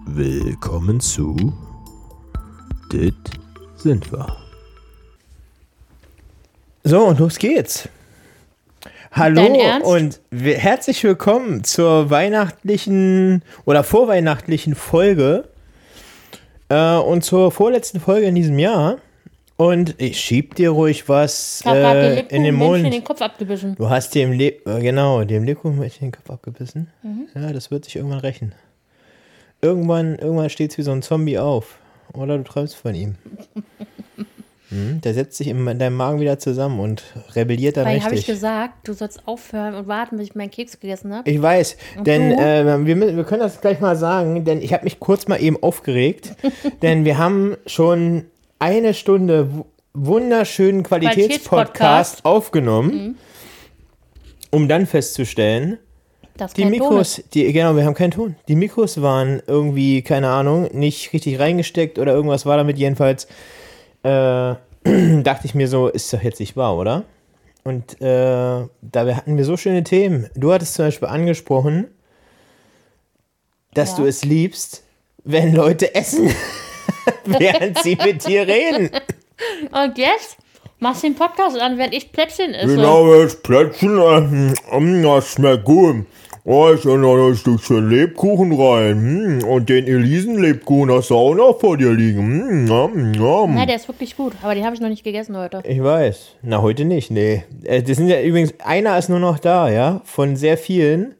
Willkommen zu Dit sind wir. So, und los geht's. Hallo und herzlich willkommen zur weihnachtlichen oder vorweihnachtlichen Folge und zur vorletzten Folge in diesem Jahr. Und ich schieb dir ruhig was in den Mund. In den Kopf abgebissen. Du hast dem Lebkuchen den Kopf abgebissen. Mhm. Ja, das wird sich irgendwann rächen. Irgendwann steht es wie so ein Zombie auf. Oder du träumst von ihm. Der setzt sich in deinem Magen wieder zusammen und rebelliert dann richtig. Habe ich gesagt, du sollst aufhören und warten, bis ich meinen Keks gegessen habe? Ich weiß, denn wir können das gleich mal sagen, denn ich habe mich kurz mal eben aufgeregt, denn wir haben schon eine Stunde wunderschönen Qualitätspodcast aufgenommen, um dann festzustellen, die Mikros, wir haben keinen Ton. Die Mikros waren irgendwie, keine Ahnung, nicht richtig reingesteckt oder irgendwas war damit. Jedenfalls dachte ich mir so, ist doch jetzt nicht wahr, oder? Und dabei hatten wir so schöne Themen. Du hattest zum Beispiel angesprochen, dass du es liebst, wenn Leute essen, während sie mit dir reden. Und jetzt machst du den Podcast an, während ich Plätzchen esse. Genau, jetzt Plätzchen essen. Das schmeckt gut. Oh, ich habe noch ein Stückchen Lebkuchen rein. Und den Elisen-Lebkuchen hast du auch noch vor dir liegen. Nein, der ist wirklich gut, aber den habe ich noch nicht gegessen heute. Ich weiß. Na, heute nicht, nee. Das sind ja übrigens, einer ist nur noch da, ja, von sehr vielen.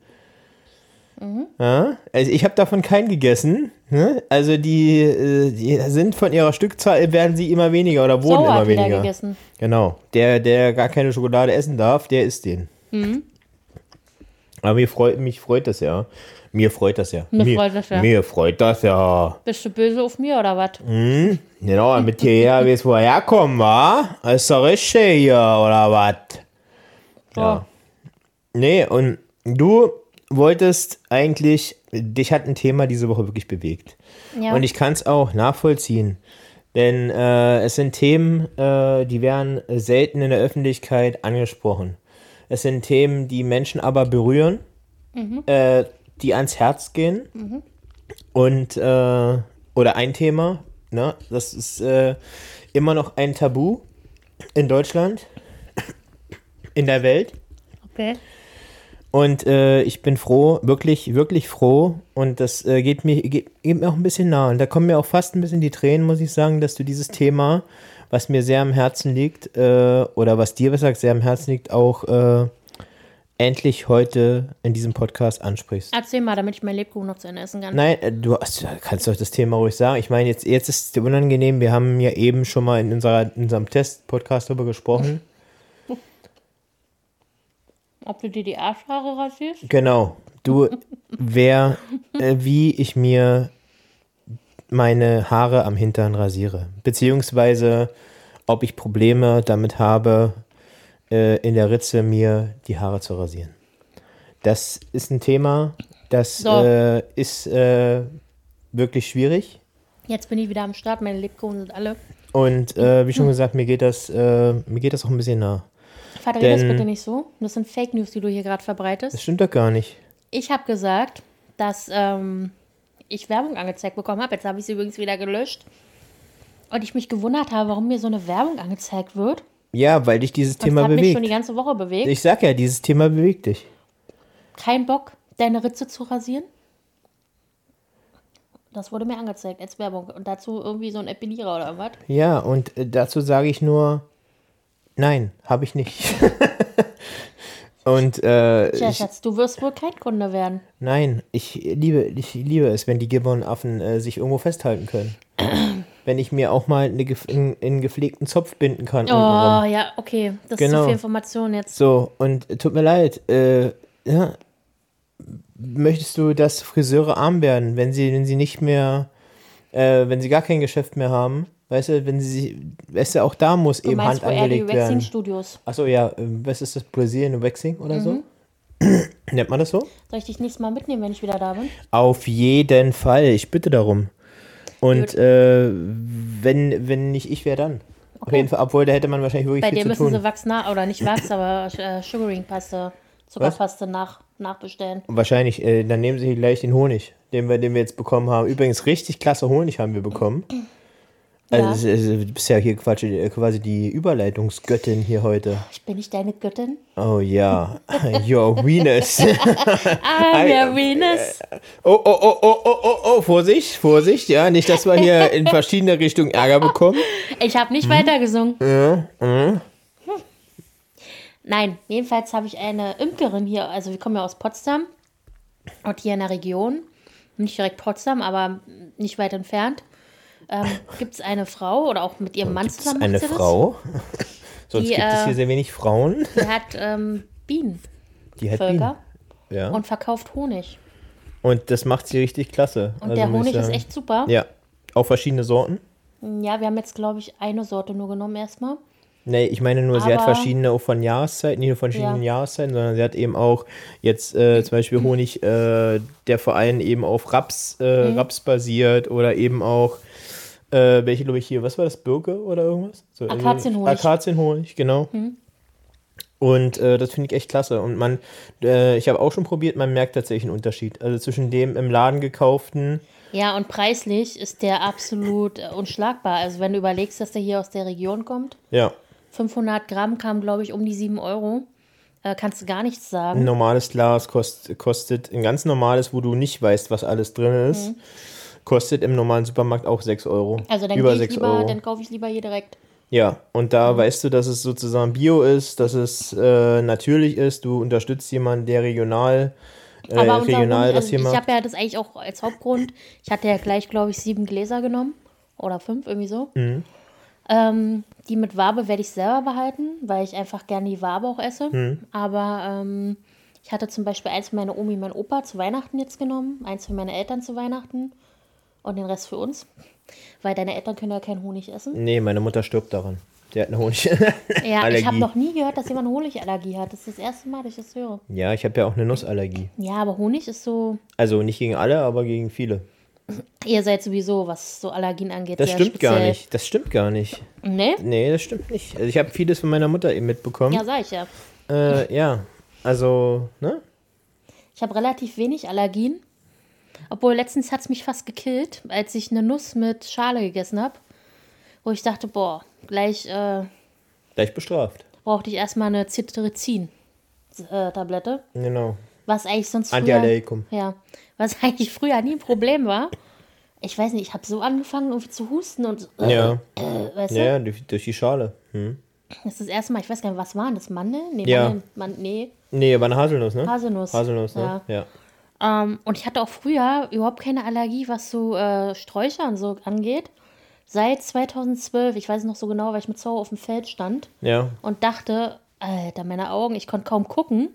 Ja, also ich habe davon keinen gegessen. Ne? Also die sind von ihrer Stückzahl, werden sie immer weniger oder wurden immer weniger. Gegessen. Genau. Der gar keine Schokolade essen darf, der isst den. Aber mich freut das ja. Mir freut das ja. Mir freut das ja. Bist du böse auf mir oder was? Genau, damit hierher weißt, wo wir herkommen, wa? Ist doch richtig hier, oder was? Ja. Nee, und du wolltest eigentlich, dich hat ein Thema diese Woche wirklich bewegt. Ja. Und ich kann es auch nachvollziehen. Denn es sind Themen, die werden selten in der Öffentlichkeit angesprochen. Es sind Themen, die Menschen aber berühren, die ans Herz gehen. Und, oder ein Thema, ne? Das ist immer noch ein Tabu in Deutschland, in der Welt. Okay. Und ich bin froh, wirklich, wirklich froh. Und das geht mir auch ein bisschen nah. Und da kommen mir auch fast ein bisschen die Tränen, muss ich sagen, dass du dieses Thema, was mir sehr am Herzen liegt, oder was dir besser gesagt sehr am Herzen liegt, auch endlich heute in diesem Podcast ansprichst. Erzähl mal, damit ich mein Lebkuchen noch zu Ende essen kann. Nein, du kannst doch das Thema ruhig sagen. Ich meine, jetzt ist es dir unangenehm. Wir haben ja eben schon mal in unserem Test-Podcast darüber gesprochen. Ob du dir die Arschhaare rasierst? Genau. Wie ich mir meine Haare am Hintern rasiere. Beziehungsweise, ob ich Probleme damit habe, in der Ritze mir die Haare zu rasieren. Das ist ein Thema, das ist wirklich schwierig. Jetzt bin ich wieder am Start, meine Lebkuchen sind alle. Und wie schon gesagt, mir geht das auch ein bisschen nah. Verdreh das bitte nicht so. Das sind Fake News, die du hier gerade verbreitest. Das stimmt doch gar nicht. Ich habe gesagt, dass ich Werbung angezeigt bekommen habe. Jetzt habe ich sie übrigens wieder gelöscht. Und ich mich gewundert habe, warum mir so eine Werbung angezeigt wird. Ja, weil dich dieses Thema bewegt. Das hat mich schon die ganze Woche bewegt. Ich sag ja, dieses Thema bewegt dich. Kein Bock, deine Ritze zu rasieren? Das wurde mir angezeigt als Werbung. Und dazu irgendwie so ein Epilierer oder was? Ja, und dazu sage ich nur, nein, habe ich nicht. Und tja, Schatz, du wirst wohl kein Kunde werden. Nein, ich liebe es, wenn die Gibbonaffen sich irgendwo festhalten können. Wenn ich mir auch mal einen gepflegten Zopf binden kann. Oh, ja, okay. Das ist zu viel Information jetzt. So, und tut mir leid, ja, möchtest du, dass Friseure arm werden, wenn sie nicht mehr, wenn sie gar kein Geschäft mehr haben? Weißt du, auch da muss eben Hand angelegt werden. Waxing-Studios. Achso, ja, was ist das? Brazilian Waxing oder so? Nennt man das so? Soll ich dich nächstes Mal mitnehmen, wenn ich wieder da bin? Auf jeden Fall, ich bitte darum. Und wenn nicht ich, wer dann? Okay. Auf jeden Fall, obwohl da hätte man wahrscheinlich wirklich viel zu tun. Bei dir müssen sie Wachs oder nicht Wachs, aber Sugaring-Paste, Zuckerpaste nachbestellen. Wahrscheinlich, dann nehmen sie gleich den Honig, den wir jetzt bekommen haben. Übrigens, richtig klasse Honig haben wir bekommen. Also, du bist ja hier quasi die Überleitungsgöttin hier heute. Ich bin nicht deine Göttin. Oh ja, your Venus. Your Venus. Oh, Vorsicht, ja, nicht, dass wir hier in verschiedene Richtungen Ärger bekommen. Ich habe nicht weitergesungen. Ja. Nein, jedenfalls habe ich eine Imkerin hier, also wir kommen ja aus Potsdam und hier in der Region, nicht direkt Potsdam, aber nicht weit entfernt, gibt es eine Frau oder auch mit ihrem Mann zusammen. Eine Frau? Sonst Die, gibt es hier sehr wenig Frauen. Die hat Bienen. Die hat Völker. Bienen. Ja. Und verkauft Honig. Und das macht sie richtig klasse. Und also, der muss ich Honig ist sagen. echt super. Ja, auch verschiedene Sorten. Ja, wir haben jetzt, glaube ich, eine Sorte nur genommen erstmal. Nee, ich meine nur, sie hat Aber- verschiedene auch von Jahreszeiten, nicht nur von verschiedenen Jahreszeiten, sondern sie hat eben auch jetzt zum Beispiel Honig, der vor allem eben auf Raps basiert oder eben auch, welche glaube ich hier, was war das, Birke oder irgendwas? So, Akazienhonig. Akazienhonig, genau. Und das finde ich echt klasse. Und ich habe auch schon probiert, man merkt tatsächlich einen Unterschied. Also zwischen dem im Laden gekauften. Ja, und preislich ist der absolut unschlagbar. Also wenn du überlegst, dass der hier aus der Region kommt, Ja, 500 Gramm kamen, glaube ich, um die 7 Euro. Kannst du gar nichts ein sagen. normales Glas kostet, ein ganz normales, wo du nicht weißt, was alles drin ist, kostet im normalen Supermarkt auch 6 Euro. Also dann, Über gehe ich 6 lieber, Euro. dann kaufe ich lieber hier direkt. Ja, und da weißt du, dass es sozusagen Bio ist, dass es natürlich ist. Du unterstützt jemanden, der regional Aber unser regional Honig, das also hier ich macht. habe ja das eigentlich auch als Hauptgrund. Ich hatte ja gleich, glaube ich, 7 Gläser genommen. Oder 5, irgendwie so. Mhm. Die mit Wabe werde ich selber behalten, weil ich einfach gerne die Wabe auch esse. Mhm. Aber ich hatte zum Beispiel eins für meine Omi und meinen Opa zu Weihnachten jetzt genommen, eins für meine Eltern zu Weihnachten und den Rest für uns. Weil deine Eltern können ja keinen Honig essen. Nee, meine Mutter stirbt daran. Die hat eine Honig. Ja, Allergie. ich habe noch nie gehört, dass jemand Honigallergie hat. Das ist das erste Mal, dass ich das höre. Ja, ich habe ja auch eine Nussallergie. Ja, aber Honig ist so, Also nicht gegen alle, aber gegen viele. ihr seid sowieso, was so Allergien angeht, Das sehr stimmt gar speziell. nicht. Das stimmt gar nicht. Ne? Nee, das stimmt nicht. Also ich habe vieles von meiner Mutter eben mitbekommen. Ja, sag ich ja. Ja, also, ne? Ich habe relativ wenig Allergien. Obwohl, letztens hat es mich fast gekillt, als ich eine Nuss mit Schale gegessen habe. Wo ich dachte, boah, gleich Gleich bestraft. brauchte ich erstmal eine Cetirizin-Tablette. Genau. Was eigentlich sonst Antiallergikum. Ja, was eigentlich früher nie ein Problem war. Ich weiß nicht, ich habe so angefangen irgendwie zu husten und Ja. weißt du? Ja, durch die Schale. Das ist das erste Mal, ich weiß gar nicht, was waren das? Mandeln? Nee, Ja. Nee, Nee, aber eine Haselnuss, ne? Haselnuss. Haselnuss, ne? Ja. Und ich hatte auch früher überhaupt keine Allergie, was so Sträucher und so angeht. Seit 2012, ich weiß es noch so genau, weil ich mit Zoo auf dem Feld stand Ja. und dachte, Alter, meine Augen, ich konnte kaum gucken.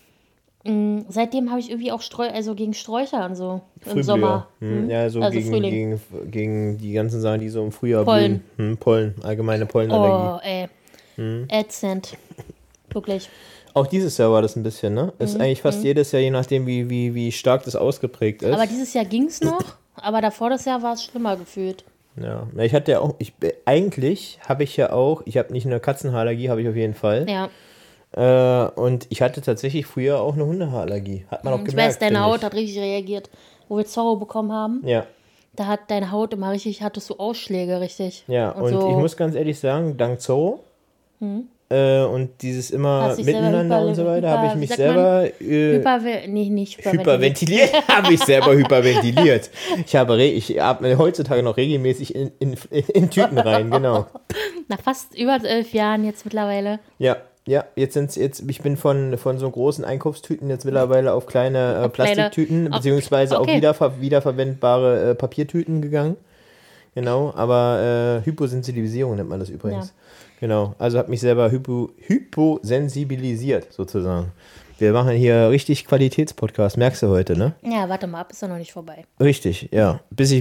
Seitdem habe ich irgendwie auch gegen Sträucher und so im Frühblüher. Sommer. Ja, so Also Frühling. gegen die ganzen Sachen, die so im Frühjahr Pollen. blühen. Pollen, allgemeine Pollenallergie. Oh, ey. Ätzend. Wirklich. Auch dieses Jahr war das ein bisschen, ne? Ist eigentlich fast jedes Jahr, je nachdem, wie stark das ausgeprägt ist. Aber dieses Jahr ging es noch, aber davor das Jahr war es schlimmer gefühlt. Ja, ich hatte ja auch, eigentlich habe ich ja auch, ich habe nicht nur Katzenhaarallergie, habe ich auf jeden Fall. Ja. Und ich hatte tatsächlich früher auch eine Hundehaarallergie. Hat man auch Ich gemerkt. weiß, deine finde Haut ich. hat richtig reagiert. Wo wir Zorro bekommen haben, Ja, da hat deine Haut immer richtig, hattest du Ausschläge richtig. ja. Und so, ich muss ganz ehrlich sagen, dank Zorro und dieses immer Hast dich selber miteinander und so weiter, habe ich wie mich sagt selber nicht hyperventiliert. Habe ich selber hyperventiliert. Ich atme heutzutage noch regelmäßig in Tüten rein, genau. Nach fast über 11 Jahren jetzt mittlerweile. Ja, ich bin von so großen Einkaufstüten jetzt mittlerweile auf kleine Plastiktüten, beziehungsweise okay. auf wiederverwendbare Papiertüten gegangen. Genau, aber Hyposensibilisierung nennt man das übrigens. Ja. Genau, also habe mich selber hyposensibilisiert sozusagen. Wir machen hier richtig Qualitätspodcast, merkst du heute, ne? Ja, warte mal ab, ist doch noch nicht vorbei. Richtig, ja.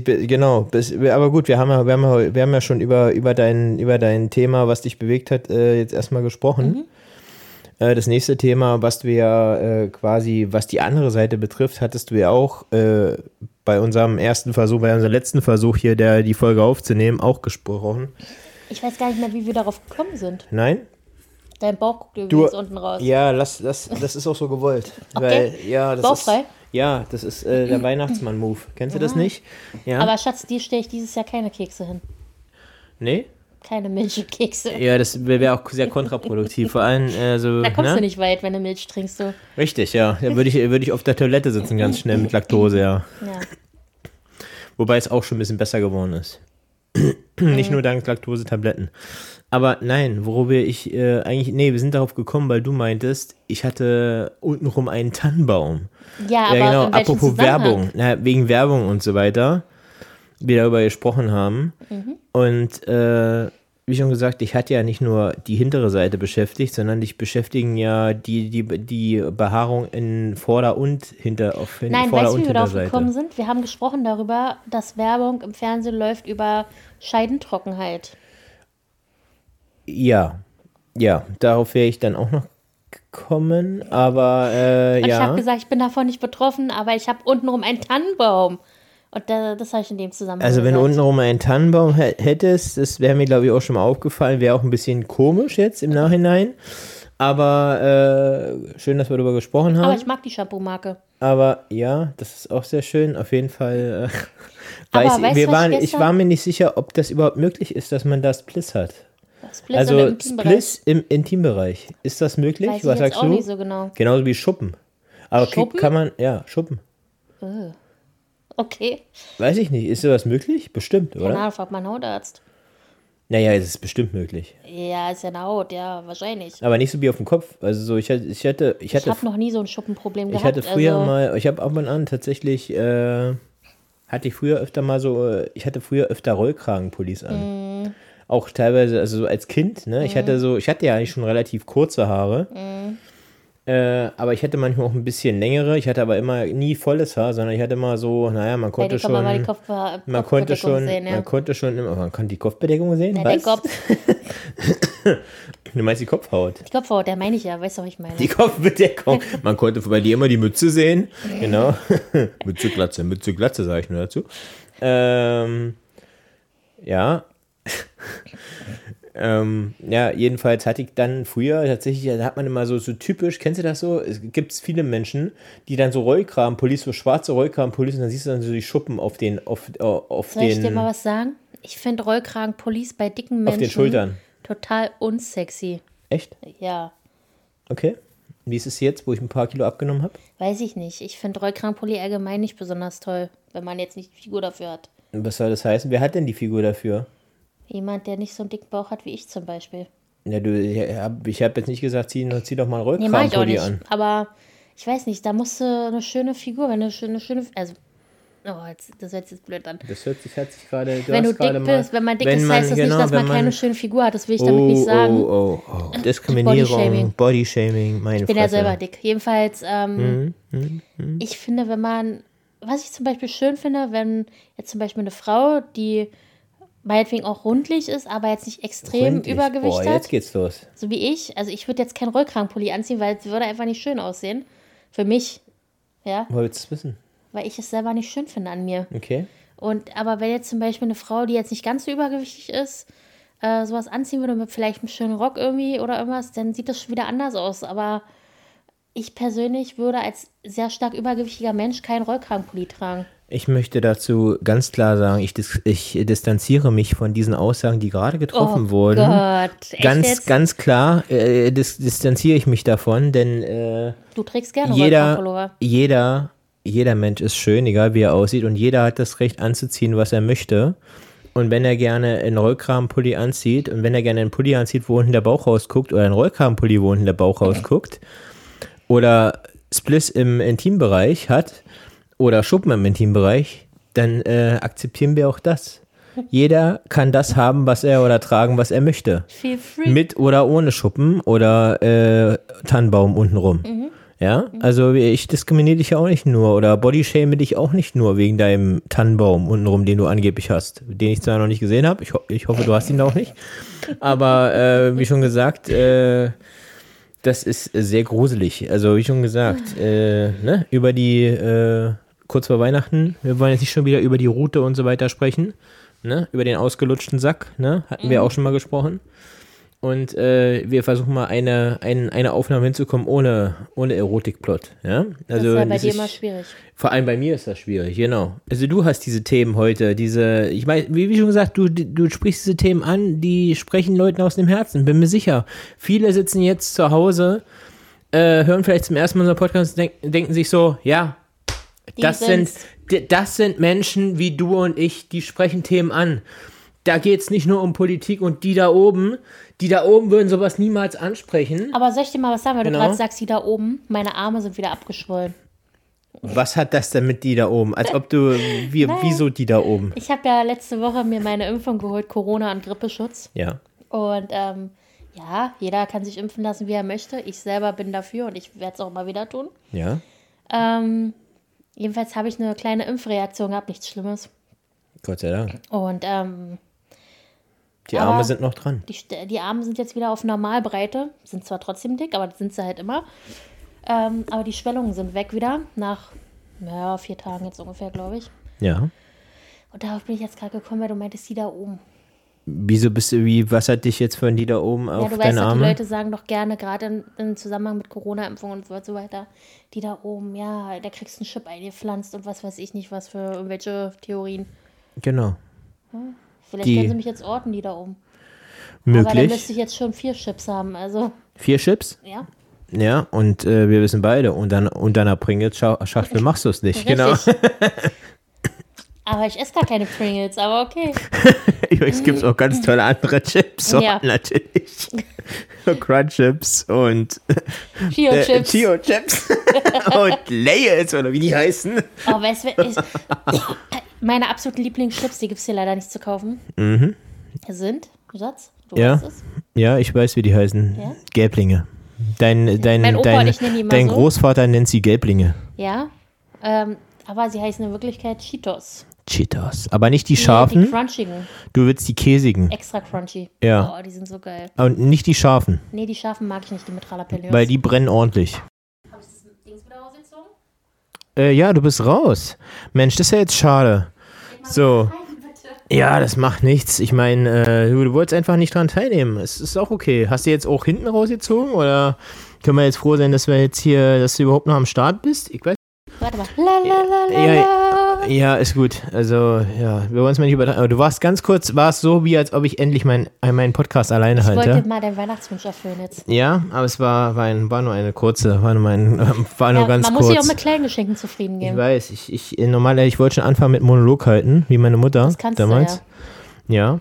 Aber gut, wir haben ja schon über dein Thema, was dich bewegt hat, jetzt erstmal gesprochen. Das nächste Thema, was du ja quasi, was die andere Seite betrifft, hattest du ja auch bei unserem letzten Versuch hier, die Folge aufzunehmen, auch gesprochen. Ich weiß gar nicht mehr, wie wir darauf gekommen sind. Nein? Dein Bauch guckt übrigens unten raus. Ja, das ist auch so gewollt. Okay. Weil, ja, das Bauchfrei? ist, ja, das ist der Weihnachtsmann-Move. Kennst du das nicht? Ja. Aber Schatz, dir stelle ich dieses Jahr keine Kekse hin. Nee? Keine Milchkekse. Ja, das wäre auch sehr kontraproduktiv. Vor allem, so. Da kommst du nicht weit, wenn du Milch trinkst. Du. Richtig, ja. Da würde ich auf der Toilette sitzen, ganz schnell mit Laktose, ja. Ja. Wobei es auch schon ein bisschen besser geworden ist. Nicht nur dank Laktosetabletten. Aber nein, worüber ich wir sind darauf gekommen, weil du meintest, ich hatte untenrum einen Tannenbaum. Ja, aber genau, in welchem apropos Zusammenhang? Werbung, wegen Werbung und so weiter, wir darüber gesprochen haben. Und wie schon gesagt, ich hatte ja nicht nur die hintere Seite beschäftigt, sondern dich beschäftigen ja die Behaarung in Vorder- und Nein, Vorder- weißt du, und wie wir darauf Hinterseite. gekommen sind? Wir haben gesprochen darüber, dass Werbung im Fernsehen läuft über Scheidentrockenheit. Ja, darauf wäre ich dann auch noch gekommen, aber Und ich habe ja. gesagt, ich bin davon nicht betroffen, aber ich habe untenrum einen Tannenbaum. Und das habe ich in dem Zusammenhang Also wenn du gesagt. untenrum einen Tannenbaum hättest, das wäre mir, glaube ich, auch schon mal aufgefallen, wäre auch ein bisschen komisch jetzt im Nachhinein. Aber schön, dass wir darüber gesprochen haben. Aber ich mag die Shampoo-Marke. Aber ja, das ist auch sehr schön. Auf jeden Fall Aber weißt du, was ich ich gestern- war mir nicht sicher, ob das überhaupt möglich ist, dass man da Spliss hat. Spliss Also oder Intimbereich. Spliss im Intimbereich. Ist das möglich? Weiß ich Was jetzt sagst auch du? nicht so genau. Genauso wie Schuppen. Aber Schuppen? kann man, ja, Schuppen. Okay. Weiß ich nicht. Ist sowas möglich? Bestimmt, Keine oder? Ahnung, frag mal einen Hautarzt. Naja, es ist bestimmt möglich. Ja, ist ja eine Haut, ja, wahrscheinlich. Aber nicht so wie auf dem Kopf. Also so, ich hatte Ich habe noch nie so ein Schuppenproblem Ich gehabt. hatte früher also, mal, ich habe ab und an tatsächlich, hatte ich früher öfter mal so, ich hatte früher öfter Rollkragenpullis an. Auch teilweise, also so als Kind, ne? Ich hatte ja eigentlich schon relativ kurze Haare. Aber ich hatte manchmal auch ein bisschen längere. Ich hatte aber immer nie volles Haar, sondern ich hatte immer so, naja, man konnte kann man mal die schon. Kopfbedeckung Man konnte schon, sehen, ja. man konnte schon immer, man konnte die Kopfbedeckung sehen? Ja, der Was? Kopf, Du meinst die Kopfhaut? die Kopfhaut, der meine ich ja, weißt du, was ich meine. Die Kopfbedeckung. Man konnte bei dir immer die Mütze sehen. Genau. Mütze, Glatze, sage ich nur dazu. Ja. Ja, jedenfalls hatte ich dann früher tatsächlich, da hat man immer so typisch, kennst du das so? Es gibt viele Menschen, die dann so Rollkragenpullis, so schwarze Rollkragenpullis und dann siehst du dann so die Schuppen auf Soll ich dir mal den, was sagen? Ich finde Rollkragenpullis bei dicken Menschen auf den Schultern. total unsexy. Echt? Ja, Okay. Wie ist es jetzt, wo ich ein paar Kilo abgenommen habe? weiß ich nicht. Ich finde Rollkragenpulli allgemein nicht besonders toll, wenn man jetzt nicht die Figur dafür hat. Was soll das heißen? Wer hat denn die Figur dafür? Jemand, der nicht so einen dicken Bauch hat wie ich zum Beispiel. Ja, ich hab jetzt nicht gesagt, zieh doch mal einen Nee, mach ich auch Rollkragenpulli nicht. an. Aber ich weiß nicht, da musst du eine schöne Figur, wenn du eine schöne, also, das hört sich jetzt blöd an. Das hört sich gerade. Wenn du dick bist, wenn man dick ist, heißt das nicht, dass man keine schöne Figur hat. Das will ich damit nicht sagen. Oh. Diskriminierung, Bodyshaming. Bodyshaming, meine Ich bin ja Fresse. selber dick. Jedenfalls, ich finde, was ich zum Beispiel schön finde, wenn jetzt zum Beispiel eine Frau, die meinetwegen auch rundlich ist, aber jetzt nicht extrem Rundlich. Übergewicht Boah, hat, jetzt geht's los. so wie ich. Also ich würde jetzt keinen Rollkragenpulli anziehen, weil es würde einfach nicht schön aussehen. Für mich, ja, Woher willst du es wissen? weil ich es selber nicht schön finde an mir. Okay. Aber wenn jetzt zum Beispiel eine Frau, die jetzt nicht ganz so übergewichtig ist, sowas anziehen würde mit vielleicht einem schönen Rock irgendwie oder irgendwas, dann sieht das schon wieder anders aus. Aber ich persönlich würde als sehr stark übergewichtiger Mensch keinen Rollkragenpulli tragen. Ich möchte dazu ganz klar sagen, ich distanziere mich von diesen Aussagen, die gerade getroffen wurden. Gott, echt jetzt? Ganz klar distanziere ich mich davon, denn Du trägst gerne Rollkragenpullover. jeder Mensch ist schön, egal wie er aussieht, und jeder hat das Recht anzuziehen, was er möchte. Und wenn er gerne einen Rollkragenpulli anzieht und wenn er gerne einen Pulli anzieht, wo unten der Bauch rausguckt, oder einen Rollkragenpulli, wo unten der Bauch rausguckt, oder Spliss im Intimbereich hat oder Schuppen im Intimbereich, dann akzeptieren wir auch das. Jeder kann das haben, was er oder tragen, was er möchte. Feel free. Mit oder ohne Schuppen oder Tannenbaum untenrum. Ja, also ich diskriminiere dich ja auch nicht nur oder bodyshame dich auch nicht nur wegen deinem Tannenbaum untenrum, den du angeblich hast, den ich zwar noch nicht gesehen habe. Ich hoffe, du hast ihn auch nicht. Aber wie schon gesagt, das ist sehr gruselig. Also wie schon gesagt, ne, über die, kurz vor Weihnachten, wir wollen jetzt nicht schon wieder über die Route und so weiter sprechen, ne, über den ausgelutschten Sack, ne, hatten wir auch schon mal gesprochen. und wir versuchen mal eine Aufnahme hinzukommen ohne Erotikplot. Ja? Das ist ja bei dir immer schwierig. Vor allem bei mir ist das schwierig, genau. Also du hast diese Themen heute, ich meine, wie schon gesagt, du sprichst diese Themen an, die sprechen Leuten aus dem Herzen, bin mir sicher. Viele sitzen jetzt zu Hause, hören vielleicht zum ersten Mal unseren Podcast und denken sich so, ja, das sind Menschen wie du und ich, die sprechen Themen an. Da geht es nicht nur um Politik und die da oben würden sowas niemals ansprechen. Aber soll ich dir mal was sagen, weil Genau. du gerade sagst, die da oben, meine Arme sind wieder abgeschwollen. Was hat das denn mit die da oben? Als ob du, wieso die da oben? Ich habe ja letzte Woche mir meine Impfung geholt, Corona- und Grippeschutz. Ja. Und ja, jeder kann sich impfen lassen, wie er möchte. Ich selber bin dafür und ich werde es auch mal wieder tun. Ja. Jedenfalls habe ich eine kleine Impfreaktion gehabt, nichts Schlimmes. Gott sei Dank. Und Die Arme sind noch dran. die Arme sind jetzt wieder auf Normalbreite. Sind zwar trotzdem dick, aber das sind sie halt immer. Aber die Schwellungen sind weg wieder. Nach 4 Tagen jetzt ungefähr, glaube ich. Ja. Und darauf bin ich jetzt gerade gekommen, weil du meintest, die da oben. Wieso was hat dich jetzt von die da oben Ja, auf du weißt deine doch, die Arme? Leute sagen doch gerne, gerade im Zusammenhang mit Corona-Impfungen und so weiter, die da oben, ja, da kriegst du einen Chip eingepflanzt und was weiß ich nicht, was für irgendwelche Theorien. Genau. Vielleicht können sie mich jetzt orten, die da oben. Aber dann Möglich. müsste ich jetzt schon 4 Chips haben, also, 4 Chips? ja. Ja, und wir wissen beide, unter einer Pringles-Schachtel machst du es nicht. Genau. Richtig. Aber ich esse gar keine Pringles, aber okay. Übrigens gibt es auch ganz tolle andere Chips, Ja. natürlich. Crunch-Chips und Chio-Chips. Chio-Chips und Layers oder wie die heißen. Oh, weißt du, meine absoluten Lieblingschips, die gibt es hier leider nicht zu kaufen. Sind, Schatz, du Ja. weißt es. Ja, ich weiß, wie die heißen. Ja? Gelblinge. Mein Opa und ich nennen die immer dein so. Großvater nennt sie Gelblinge. Ja, aber sie heißen in Wirklichkeit Cheetos. Cheetos. Aber nicht die Die scharfen, crunchigen, du willst die käsigen. extra crunchy. Ja. Oh, die sind so geil. Und nicht die scharfen, Nee, die scharfen mag ich nicht, die mit Jalapenos. weil die brennen ordentlich. Hab ich das Dings wieder rausgezogen? Ja, du bist raus. Mensch, das ist ja jetzt schade. So. Ja, das macht nichts. Ich meine, du wolltest einfach nicht dran teilnehmen. Es ist auch okay. Hast du jetzt auch hinten rausgezogen oder können wir jetzt froh sein, dass du überhaupt noch am Start bist? Ich weiß. Warte mal. La, la, la, la, la. Ja, ist gut. Also, ja, wir wollen es mal nicht übertreiben. Aber du warst ganz kurz, so, wie als ob ich endlich meinen Podcast alleine Ich halte. wollte mal deinen Weihnachtswunsch erfüllen jetzt. Ja, aber es war nur eine kurze, war nur Ja, ganz man kurz. muss sich auch mit kleinen Geschenken zufrieden Ich geben. weiß, ich wollte schon anfangen mit Monolog halten, wie meine Mutter Das kannst damals. du Ja.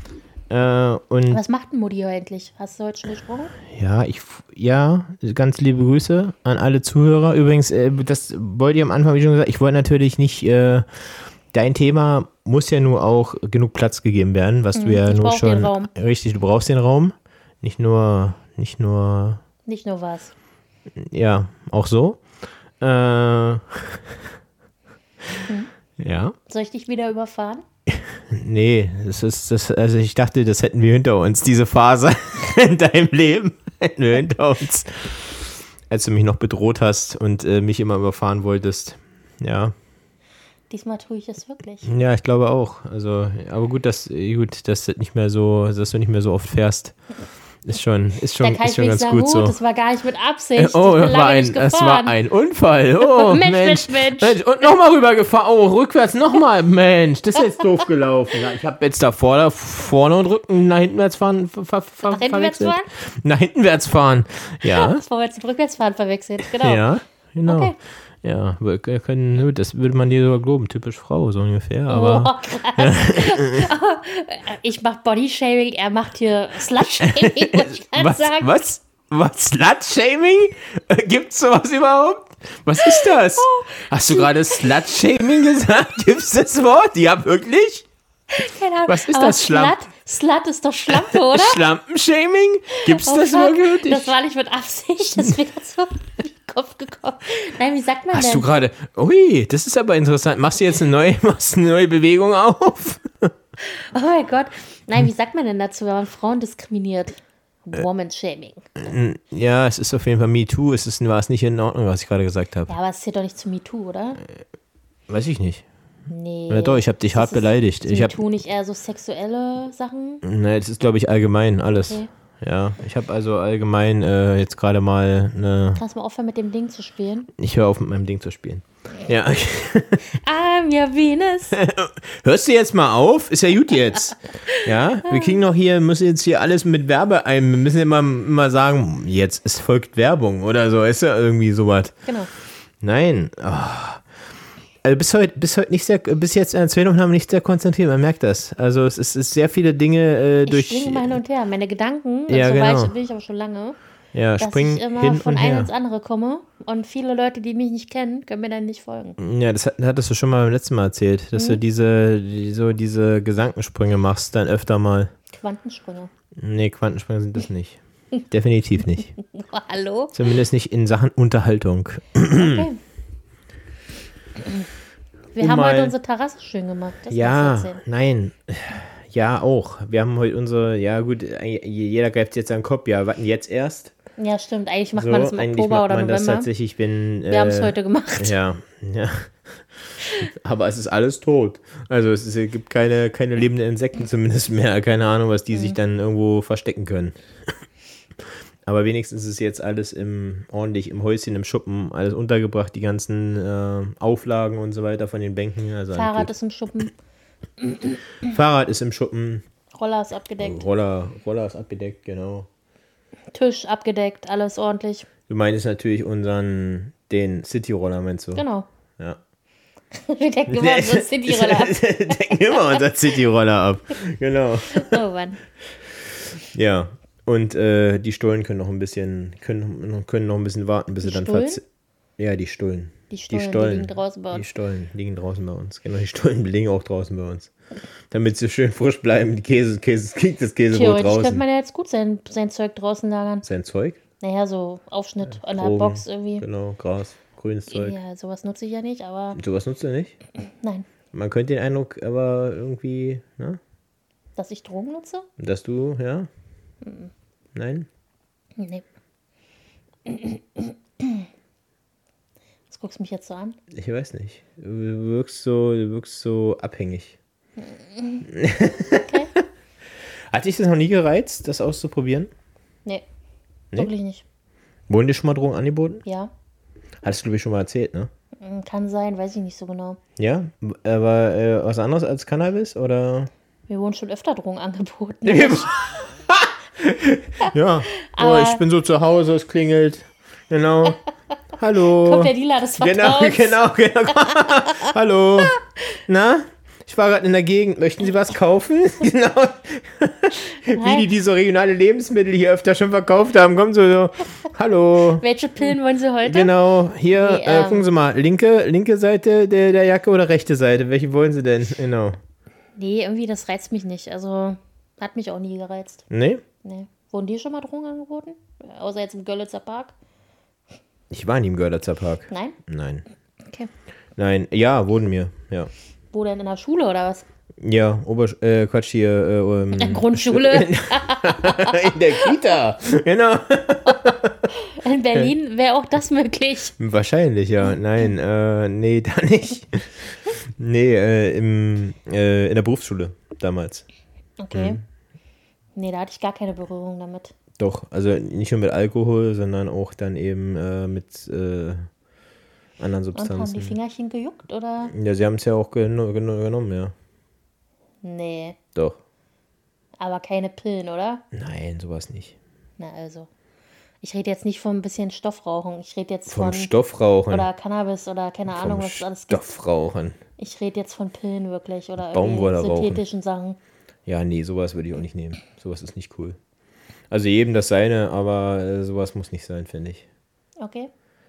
Und Was macht denn Mutti eigentlich? Hast du heute schon gesprochen? ja, ganz liebe Grüße an alle Zuhörer. Übrigens, das wollte ich am Anfang, wie schon gesagt, ich wollte natürlich nicht, dein Thema muss ja nur auch genug Platz gegeben werden, was du ja ich nur brauch schon. den Raum. Richtig, du brauchst den Raum. Nicht nur, Nicht nur was. ja, auch so. Ja. Soll ich dich wieder überfahren? Nee, also ich dachte, das hätten wir hinter uns, diese Phase in deinem Leben hätten wir hinter uns. Als du mich noch bedroht hast und mich immer überfahren wolltest. Ja. Diesmal tue ich es wirklich. Ja, ich glaube auch. Also, aber gut, dass du nicht mehr so oft fährst. Ist schon Da kann ich ganz sagen, gut so. das war gar nicht mit Absicht. Oh, ich bin lange nicht das war gefahren. ein Unfall. Oh, Mensch. Und nochmal rübergefahren. Oh, rückwärts nochmal. Mensch, das ist jetzt doof gelaufen. Ja, ich habe jetzt da vorne und Rücken nach hintenwärts fahren Nach hintenwärts fahren? Nach hintenwärts fahren. Ja. Das Vorwärts- und Rückwärtsfahren verwechselt. Genau. Ja, genau. Okay. Ja, das würde man dir sogar glauben. Typisch Frau, so ungefähr. Aber Oh, krass. Ich mach Bodyshaming, er macht hier Slut-Shaming, muss ich ganz sagen. Was? Slut-Shaming? Gibt's sowas überhaupt? Was ist das? Hast du gerade Slut-Shaming gesagt? Gibt's das Wort? Ja, wirklich? Keine Ahnung. Was ist Aber das, Schlamp? Slut ist doch Schlampe, oder? Schlampen-Shaming? Gibt's Oh, das fuck. wirklich? Das war nicht mit Absicht, das ist mir gerade so in den Kopf gekommen. Nein, wie sagt man Hast denn? du gerade... Ui, das ist aber interessant. Machst du jetzt eine neue Bewegung auf? Oh mein Gott. Nein, wie sagt man denn dazu, wenn man Frauen diskriminiert? Woman-Shaming. Ja, es ist auf jeden Fall MeToo. War es nicht in Ordnung, was ich gerade gesagt habe. Ja, aber es zählt doch nicht zu MeToo, oder? Weiß ich nicht. Nee. Ja, doch, ich habe dich hart beleidigt. Ist MeToo nicht eher so sexuelle Sachen? Nein, das ist, glaube ich, allgemein alles. Okay. Ja, ich habe also allgemein jetzt gerade mal Kannst du mal aufhören, mit dem Ding zu spielen? Ich höre auf, mit meinem Ding zu spielen. Ja. Ja, Venus. Hörst du jetzt mal auf? Ist ja gut jetzt. Ja, wir kriegen noch hier, müssen jetzt hier alles mit Werbe ein. Wir müssen immer sagen, jetzt es folgt Werbung oder so. Ist ja irgendwie sowas. Genau. Nein. Also bis jetzt in der Erzählung haben wir nicht sehr konzentriert, man merkt das. Also es ist sehr viele Dinge durch. Ich springe mal hin und her. Meine Gedanken, Ja, so genau. weit bin ich aber schon lange, Ja, dass springen ich immer hin von und einem her. ins andere komme und viele Leute, die mich nicht kennen, können mir dann nicht folgen. Ja, das hattest du schon mal beim letzten Mal erzählt, dass du diese Gesankensprünge machst, dann öfter mal. Quantensprünge. Nee, Quantensprünge sind das nicht. Definitiv nicht. Hallo? Zumindest nicht in Sachen Unterhaltung. Okay. Wir haben mal- heute unsere Terrasse schön gemacht. Das musst du Ja, erzählen. nein. Ja, auch. Wir haben heute ja gut, jeder greift jetzt an den Kopf. Ja, warten jetzt erst. Ja, stimmt. Eigentlich macht So, man das im eigentlich Oktober macht oder man das November. tatsächlich, Wir haben es heute gemacht. Ja. Aber es ist alles tot. Also es gibt keine lebenden Insekten zumindest mehr. Keine Ahnung, was die sich dann irgendwo verstecken können. Aber wenigstens ist jetzt alles ordentlich im Häuschen, im Schuppen, alles untergebracht, die ganzen Auflagen und so weiter von den Bänken. Also Fahrrad ist im Schuppen, Fahrrad ist im Schuppen, Roller ist abgedeckt, Roller ist abgedeckt, genau. Tisch abgedeckt, alles ordentlich. Du meinst natürlich den City-Roller, meinst du? Genau. Ja. Wir decken immer so City-Roller ab. Decken immer unser City-Roller ab. Genau. Oh Mann. Ja. Und die Stullen können noch ein bisschen warten, bis sie dann Stullen? Ja, die Stullen. Die Stullen, die liegen draußen bei Die uns. Stollen liegen draußen bei uns. Genau, die Stullen liegen auch draußen bei uns. Damit sie schön frisch bleiben, kriegt das Käsebrot Theoretisch draußen. könnte man ja jetzt gut sein Zeug draußen lagern. Sein Zeug? Naja, so Aufschnitt an der Drogen, Box irgendwie. Genau, Gras, grünes Zeug. Ja, sowas nutze ich ja nicht, aber Sowas nutzt du nicht? nein. Man könnte den Eindruck aber irgendwie, ne? Dass ich Drogen nutze? Dass du, ja? Nein? Nee. Was guckst du mich jetzt so an? Ich weiß nicht. Du wirkst so abhängig. Okay. Hat dich das noch nie gereizt, das auszuprobieren? Nee. Nee? Wirklich nicht. Wurden dir schon mal Drogen angeboten? Ja. Hattest du, glaube ich, schon mal erzählt, ne? Kann sein, weiß ich nicht so genau. Ja? Aber was anderes als Cannabis, oder? Mir wurden schon öfter Drogen angeboten. Ja. Aber- Ich bin so zu Hause, es klingelt. Genau. Hallo. Kommt der Dealer des Genau. Vertrauens. Hallo. Na? Ich war gerade in der Gegend. Möchten Sie was kaufen? Genau. Wie die so regionale Lebensmittel hier öfter schon verkauft haben. Kommen so. Hallo. Welche Pillen wollen Sie heute? Genau. Hier, Nee, gucken Sie mal. Linke Seite der Jacke oder rechte Seite? Welche wollen Sie denn? Genau. Nee, irgendwie, das reizt mich nicht. Also, hat mich auch nie gereizt. Nee? Nee. Wurden dir schon mal Drogen angeboten? Außer jetzt im Görlitzer Park? Ich war nie im Görlitzer Park. Nein? Nein. Okay. Nein. Ja, wurden mir. Ja. Wo denn? In der Schule oder was? Ja, Quatsch hier. In der Grundschule? In der Kita. Genau. In Berlin wäre auch das möglich. Wahrscheinlich, ja. Nein, nee, da nicht. Nee, in der Berufsschule damals. Okay. Nee, da hatte ich gar keine Berührung damit. Doch, also nicht nur mit Alkohol, sondern auch dann eben mit anderen Und haben die Substanzen. Fingerchen gejuckt oder? Ja, sie haben es ja auch genommen, ja. Nee. Doch. Aber keine Pillen, oder? Nein, sowas nicht. Na also. Ich rede jetzt nicht von ein bisschen Stoffrauchen. Ich rede jetzt Vom von. Stoffrauchen. Oder Cannabis oder keine Ahnung, was es alles gibt. Stoffrauchen. Ich rede jetzt von Pillen wirklich oder Baumwolle irgendwie rauchen. synthetischen Sachen. Ja, nee, sowas würde ich auch nicht nehmen. Sowas ist nicht cool. Also jedem das seine, aber sowas muss nicht sein, finde ich. Okay.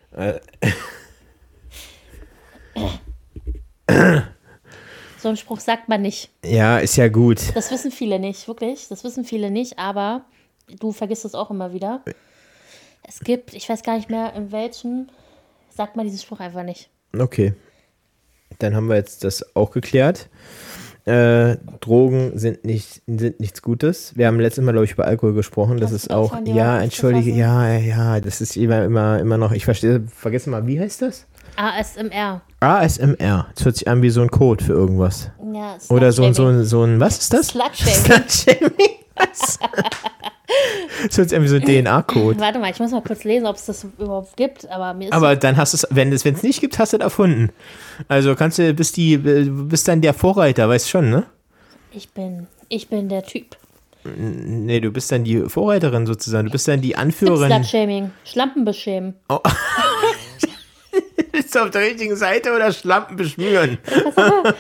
So einen Spruch sagt man nicht. Ja, ist ja gut. Das wissen viele nicht, wirklich. Das wissen viele nicht, aber du vergisst es auch immer wieder. Es gibt, ich weiß gar nicht mehr, in welchem, sagt man diesen Spruch einfach nicht. Okay. Dann haben wir jetzt das auch geklärt. Drogen sind nichts Gutes. Wir haben letztes Mal, glaube ich, über Alkohol gesprochen. Das Kannst ist du auch, aufhören, die ja, Worte entschuldige, zu ja, das ist immer noch, ich vergesse mal, wie heißt das? ASMR. ASMR. Das hört sich an wie so ein Code für irgendwas. Ja, Oder so Slut-Shaming. ein, was ist das? Slut-Shaming. Slut-Shaming? Was? Das ist irgendwie so ein DNA-Code. Warte mal, ich muss mal kurz lesen, ob es das überhaupt gibt. Aber mir ist Aber dann hast du es, wenn es nicht gibt, hast du es erfunden. Also bist dann der Vorreiter, weißt schon, ne? ich bin der Typ. Nee, du bist dann die Vorreiterin sozusagen. Du bist dann die Anführerin. Slut-Shaming, Schlampenbeschämen. Oh. Bist du auf der richtigen Seite oder Schlampen beschmieren? Ist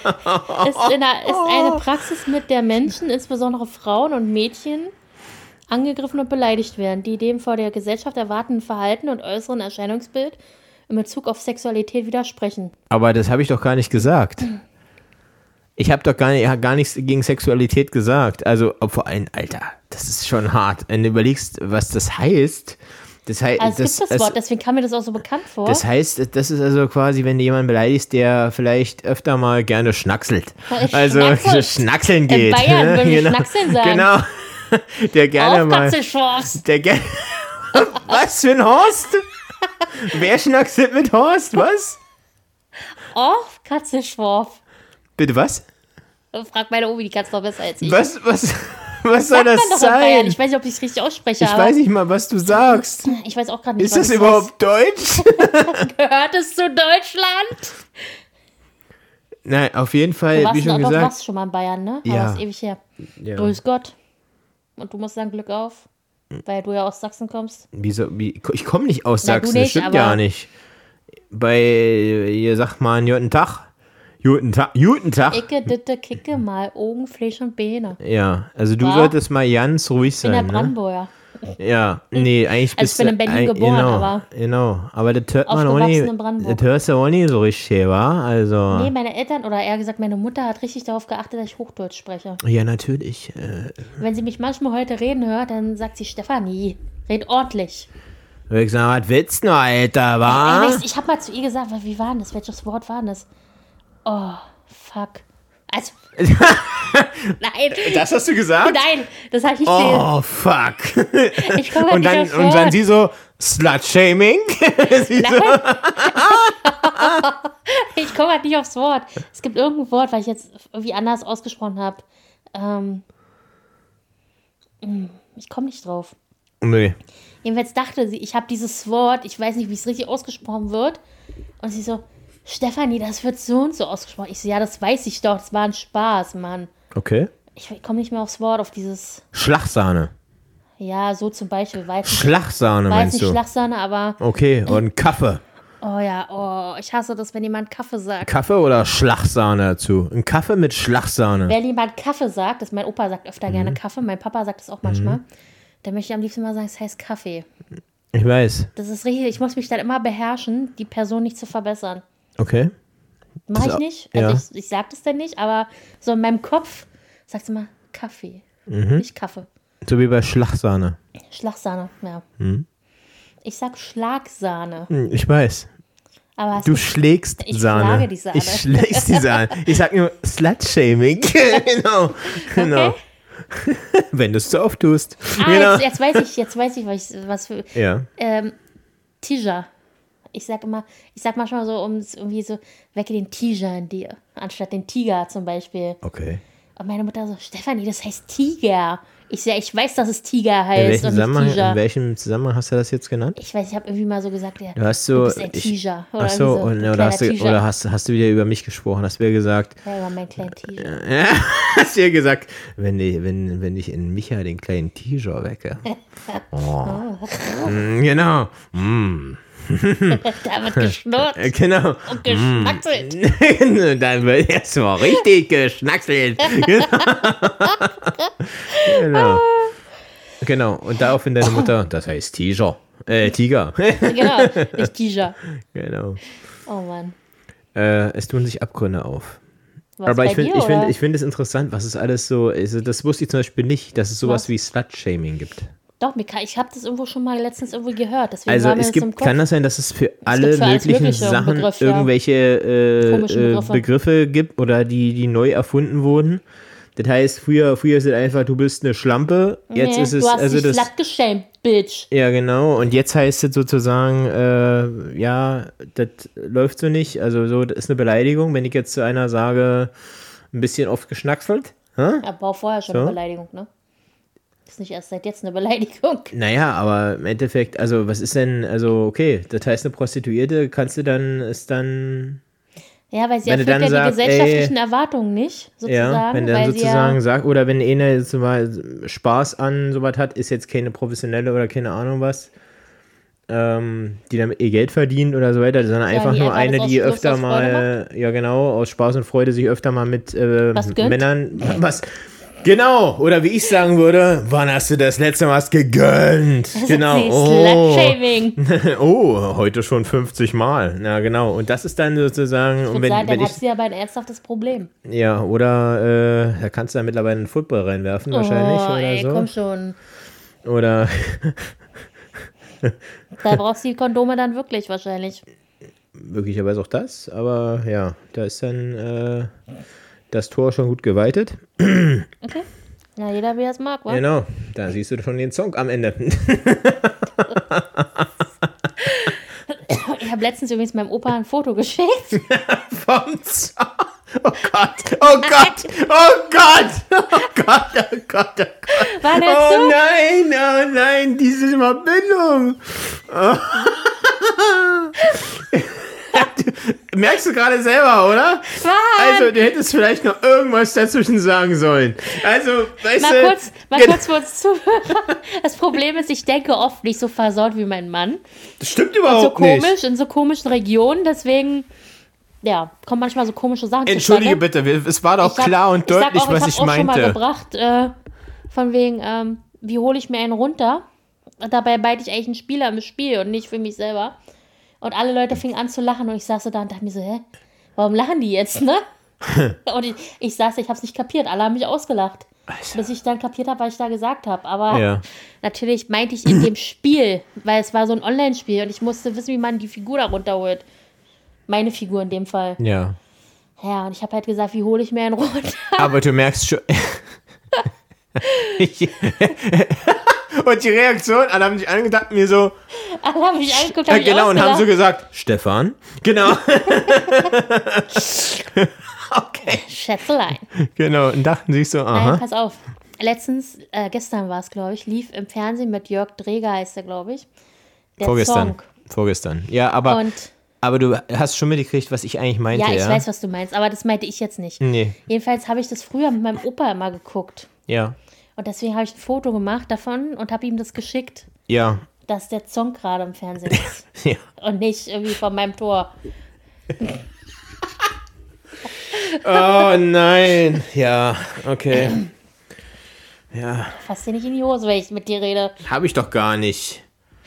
eine Praxis, mit der Menschen, insbesondere Frauen und Mädchen, angegriffen und beleidigt werden, die dem vor der Gesellschaft erwartenden Verhalten und äußeren Erscheinungsbild in Bezug auf Sexualität widersprechen. Aber das habe ich doch gar nicht gesagt. Ich habe doch gar nichts gegen Sexualität gesagt. Also, vor allem, Alter, das ist schon hart. Wenn du überlegst, was das heißt. Das heißt, Also es gibt das Wort, deswegen kam mir das auch so bekannt vor. Das heißt, das ist also quasi, wenn du jemanden beleidigst, der vielleicht öfter mal gerne schnackselt. Also schnackseln geht. In Bayern würde ich schnackseln sagen. Genau. Der gerne Auf, mal. Katzelschorf. Was für ein Horst? Wer schnackselt mit Horst? Was? Auf, Katzelschorf. Bitte was? Frag meine Omi, die kann es noch besser als ich. Was soll das sein? Ich weiß nicht, ob ich es richtig ausspreche. Ich weiß nicht mal, was du sagst. Ich weiß auch gerade nicht, Ist das überhaupt Deutsch? Gehört es zu Deutschland? Nein, auf jeden Fall, wie schon Du gesagt. warst schon mal in Bayern, ne? Ja. Aber das ist ewig her. Ja. Grüß Gott. Und du musst sagen, Glück auf. Weil du ja aus Sachsen kommst. Ich komme nicht aus Na, du Sachsen, nicht, das stimmt aber- gar nicht. Ihr sagt mal einen guten Tag. Guten Tag. Icke, ditte, kicke mal Augen, Fleisch und Beine. Ja, also du Wa? solltest mal ganz ruhig Ich bin der sein, ne? Brandenburger. Ja, nee, eigentlich Also ich bin in Berlin geboren, genau, aber Genau, aber das hört man auch nicht, aufgewachsen in Brandenburg. das hörst du auch nicht so richtig, wa? Also, Nee, meine Eltern, oder eher gesagt, meine Mutter hat richtig darauf geachtet, dass ich Hochdeutsch spreche. ja, natürlich. Wenn sie mich manchmal heute reden hört, dann sagt sie, Stefanie, red ordentlich. Ich sag, was willst du noch, Alter, wa? Ich habe mal zu ihr gesagt, wie war denn das? Welches Wort war denn das? Oh, fuck. Also, nein, Das hast du gesagt? nein, das habe ich nicht Oh, fuck. Ich komme halt Und nicht aufs dann Wort. sie so, Slut-Shaming? Nein. Ich komme halt nicht aufs Wort. Es gibt irgendein Wort, weil ich jetzt irgendwie anders ausgesprochen habe. Ich komme nicht drauf. Nee. Jedenfalls dachte sie, ich habe dieses Wort, ich weiß nicht, wie es richtig ausgesprochen wird. Und sie so, Stefanie, das wird so und so ausgesprochen. Ich so, ja, das weiß ich doch, das war ein Spaß, Mann. Okay. Ich komme nicht mehr aufs Wort, auf dieses, Schlagsahne. ja, so zum Beispiel, weiß Schlagsahne meinst nicht du? Schlagsahne, aber, Okay, und Kaffee. oh ja, oh, ich hasse das, wenn jemand Kaffee sagt. Kaffee oder Schlagsahne dazu? Ein Kaffee mit Schlagsahne. Wenn jemand Kaffee sagt, das mein Opa sagt öfter gerne Kaffee, mein Papa sagt es auch manchmal, dann möchte ich am liebsten mal sagen, es heißt Kaffee. Ich weiß. Das ist richtig, ich muss mich dann immer beherrschen, die Person nicht zu verbessern. Okay. Mache Das- ich nicht, ja. also ich sage das dann nicht, aber so in meinem Kopf sagst du immer Kaffee, nicht Kaffee. So wie bei Schlagsahne. Schlagsahne, ja. Ich sag Schlagsahne, Ich weiß. aber es Du ist, schlägst Ich Sahne. schlage die Sahne. Ich schlägst die Sahne. Ich sag nur Slut-Shaming. Genau. Wenn du es zu oft tust. Genau. jetzt weiß ich, was für, Ja. Tiger. Ich sag manchmal so, um es irgendwie so, wecke den Tiger in dir, anstatt den Tiger zum Beispiel. Okay. Und meine Mutter so, Stefanie, das heißt Tiger. Ich so, ja, ich weiß, dass es Tiger In heißt welchem, und nicht Zusammenhang, Tiger. in welchem Zusammenhang hast du das jetzt genannt? Ich weiß, ich habe irgendwie mal so gesagt, ja, Du hast so. du bist ein Tiger. Oder Ach so, irgendwie und, ein oder, hast du, kleiner Tiger. oder hast du wieder über mich gesprochen? Hast du wieder gesagt, Ja, über meinen kleinen Tiger. ja, hast du ja gesagt, wenn ich in Micha den kleinen Tiger wecke. Oh. Genau. Da wird geschnurrt Genau. und geschmackselt. Dann wird erstmal richtig geschnackselt. Genau. Genau. Und daraufhin deine Mutter, das heißt Tiger. Tiger. Genau, nicht Tiger. Genau. Oh Mann. Es tun sich Abgründe auf. Was, Aber bei ich finde dir, oder? find es interessant, was es alles so ist. Das wusste ich zum Beispiel nicht, dass es sowas Was? wie Slut-Shaming gibt. Doch, ich habe das irgendwo schon mal letztens irgendwo gehört. Deswegen Also war mir es das im gibt, Kopf. kann das sein, dass es für alle für alles möglichen Mögliche einen Sachen Begriff, ja. irgendwelche Komische Begriffe. Begriffe gibt oder die neu erfunden wurden? Das heißt, früher ist es einfach, du bist eine Schlampe. Jetzt Nee, ist es, du hast also dich das. flat geschämt, Bitch. Ja, genau. Und jetzt heißt es sozusagen, ja, das läuft so nicht. Also so, das ist eine Beleidigung, wenn ich jetzt zu einer sage, ein bisschen oft geschnackselt. Hä? Aber auch vorher schon So? eine Beleidigung, ne? Ist nicht erst seit jetzt eine Beleidigung. Naja, aber im Endeffekt, also was ist denn, also okay, das heißt eine Prostituierte ist dann... Ja, weil sie Wenn du erfüllt ja dann sagst, die gesellschaftlichen Erwartungen nicht, sozusagen. Ja, wenn der weil dann sozusagen sie sagt, oder wenn eine zum Beispiel Spaß an sowas hat, ist jetzt keine professionelle oder keine Ahnung was, die damit ihr Geld verdient oder so weiter, sondern einfach die nur einfach eine, das die aus Lust, öfter aus Freude mal, ja genau, aus Spaß und Freude sich öfter mal mit Was gönnt? Männern, genau, oder wie ich sagen würde, wann hast du das letzte Mal was gegönnt? Genau, Slut-Shaming. oh, heute schon 50 Mal, na genau, und das ist dann sozusagen, Ich und würde sagen, wenn dann ich, hat sie aber ein ernsthaftes Problem. ja, oder da kannst du da mittlerweile einen Football reinwerfen, wahrscheinlich, oder ey, so. komm schon. Oder, Da brauchst du die Kondome dann wirklich wahrscheinlich. möglicherweise auch das, aber ja, da ist dann das Tor schon gut geweitet. Okay. Ja, jeder wie er es mag, wa? Genau, da siehst du schon den Song am Ende. Ich habe letztens übrigens meinem Opa ein Foto geschickt. Vom Song. Oh Gott, oh Gott, oh Gott, oh Gott, oh Gott, oh Gott. War der so? Oh nein, diese Verbindung. Oh. Merkst du gerade selber, oder? Mann. Also, du hättest vielleicht noch irgendwas dazwischen sagen sollen. Also, weißt Mal kurz für uns Zuhörer. Das Problem ist, ich denke oft nicht so versaut wie mein Mann. Das stimmt So überhaupt komisch, nicht. in so komischen Regionen, deswegen, ja, kommen manchmal so komische Sachen Entschuldige zustande. bitte, es war doch klar und deutlich, was ich auch schon mal meinte. gebracht, von wegen, wie hole ich mir einen runter? Dabei beite ich eigentlich einen Spieler im Spiel und nicht für mich selber. Und alle Leute fingen an zu lachen und ich saß so da und dachte mir so, hä, warum lachen die jetzt, ne? Und ich saß, ich hab's nicht kapiert, alle haben mich ausgelacht. Alter. Bis ich dann kapiert habe, was ich da gesagt habe. Aber Ja. natürlich meinte ich in dem Spiel, weil es war so ein Online-Spiel und ich musste wissen, wie man die Figur da runterholt. Meine Figur in dem Fall. Ja. Ja, und ich habe halt gesagt, wie hole ich mir einen runter? Aber du merkst schon. Und die Reaktion, alle haben sich angedacht, mir so, Alle haben mich angeguckt, ja, haben mich genau, und haben so ausgelacht. gesagt, Stefan, genau. Okay, Schätzelein. genau, und dachten sich so, Nein, aha. pass auf. Letztens, gestern war es, glaube ich, lief im Fernsehen mit Jörg Dreger, heißt er, glaube ich, der Song. Vorgestern. Ja, aber du hast schon mitgekriegt, was ich eigentlich meinte, Ja, ja? ich weiß, was du meinst, aber das meinte ich jetzt nicht. Nee, Jedenfalls habe ich das früher mit meinem Opa immer geguckt. ja, Und deswegen habe ich ein Foto gemacht davon und habe ihm das geschickt, ja, dass der Song gerade im Fernsehen ist. ja. Und nicht irgendwie von meinem Tor. Oh nein, ja, okay. Ja, Fass dir nicht in die Hose, wenn ich mit dir rede. habe ich doch gar nicht.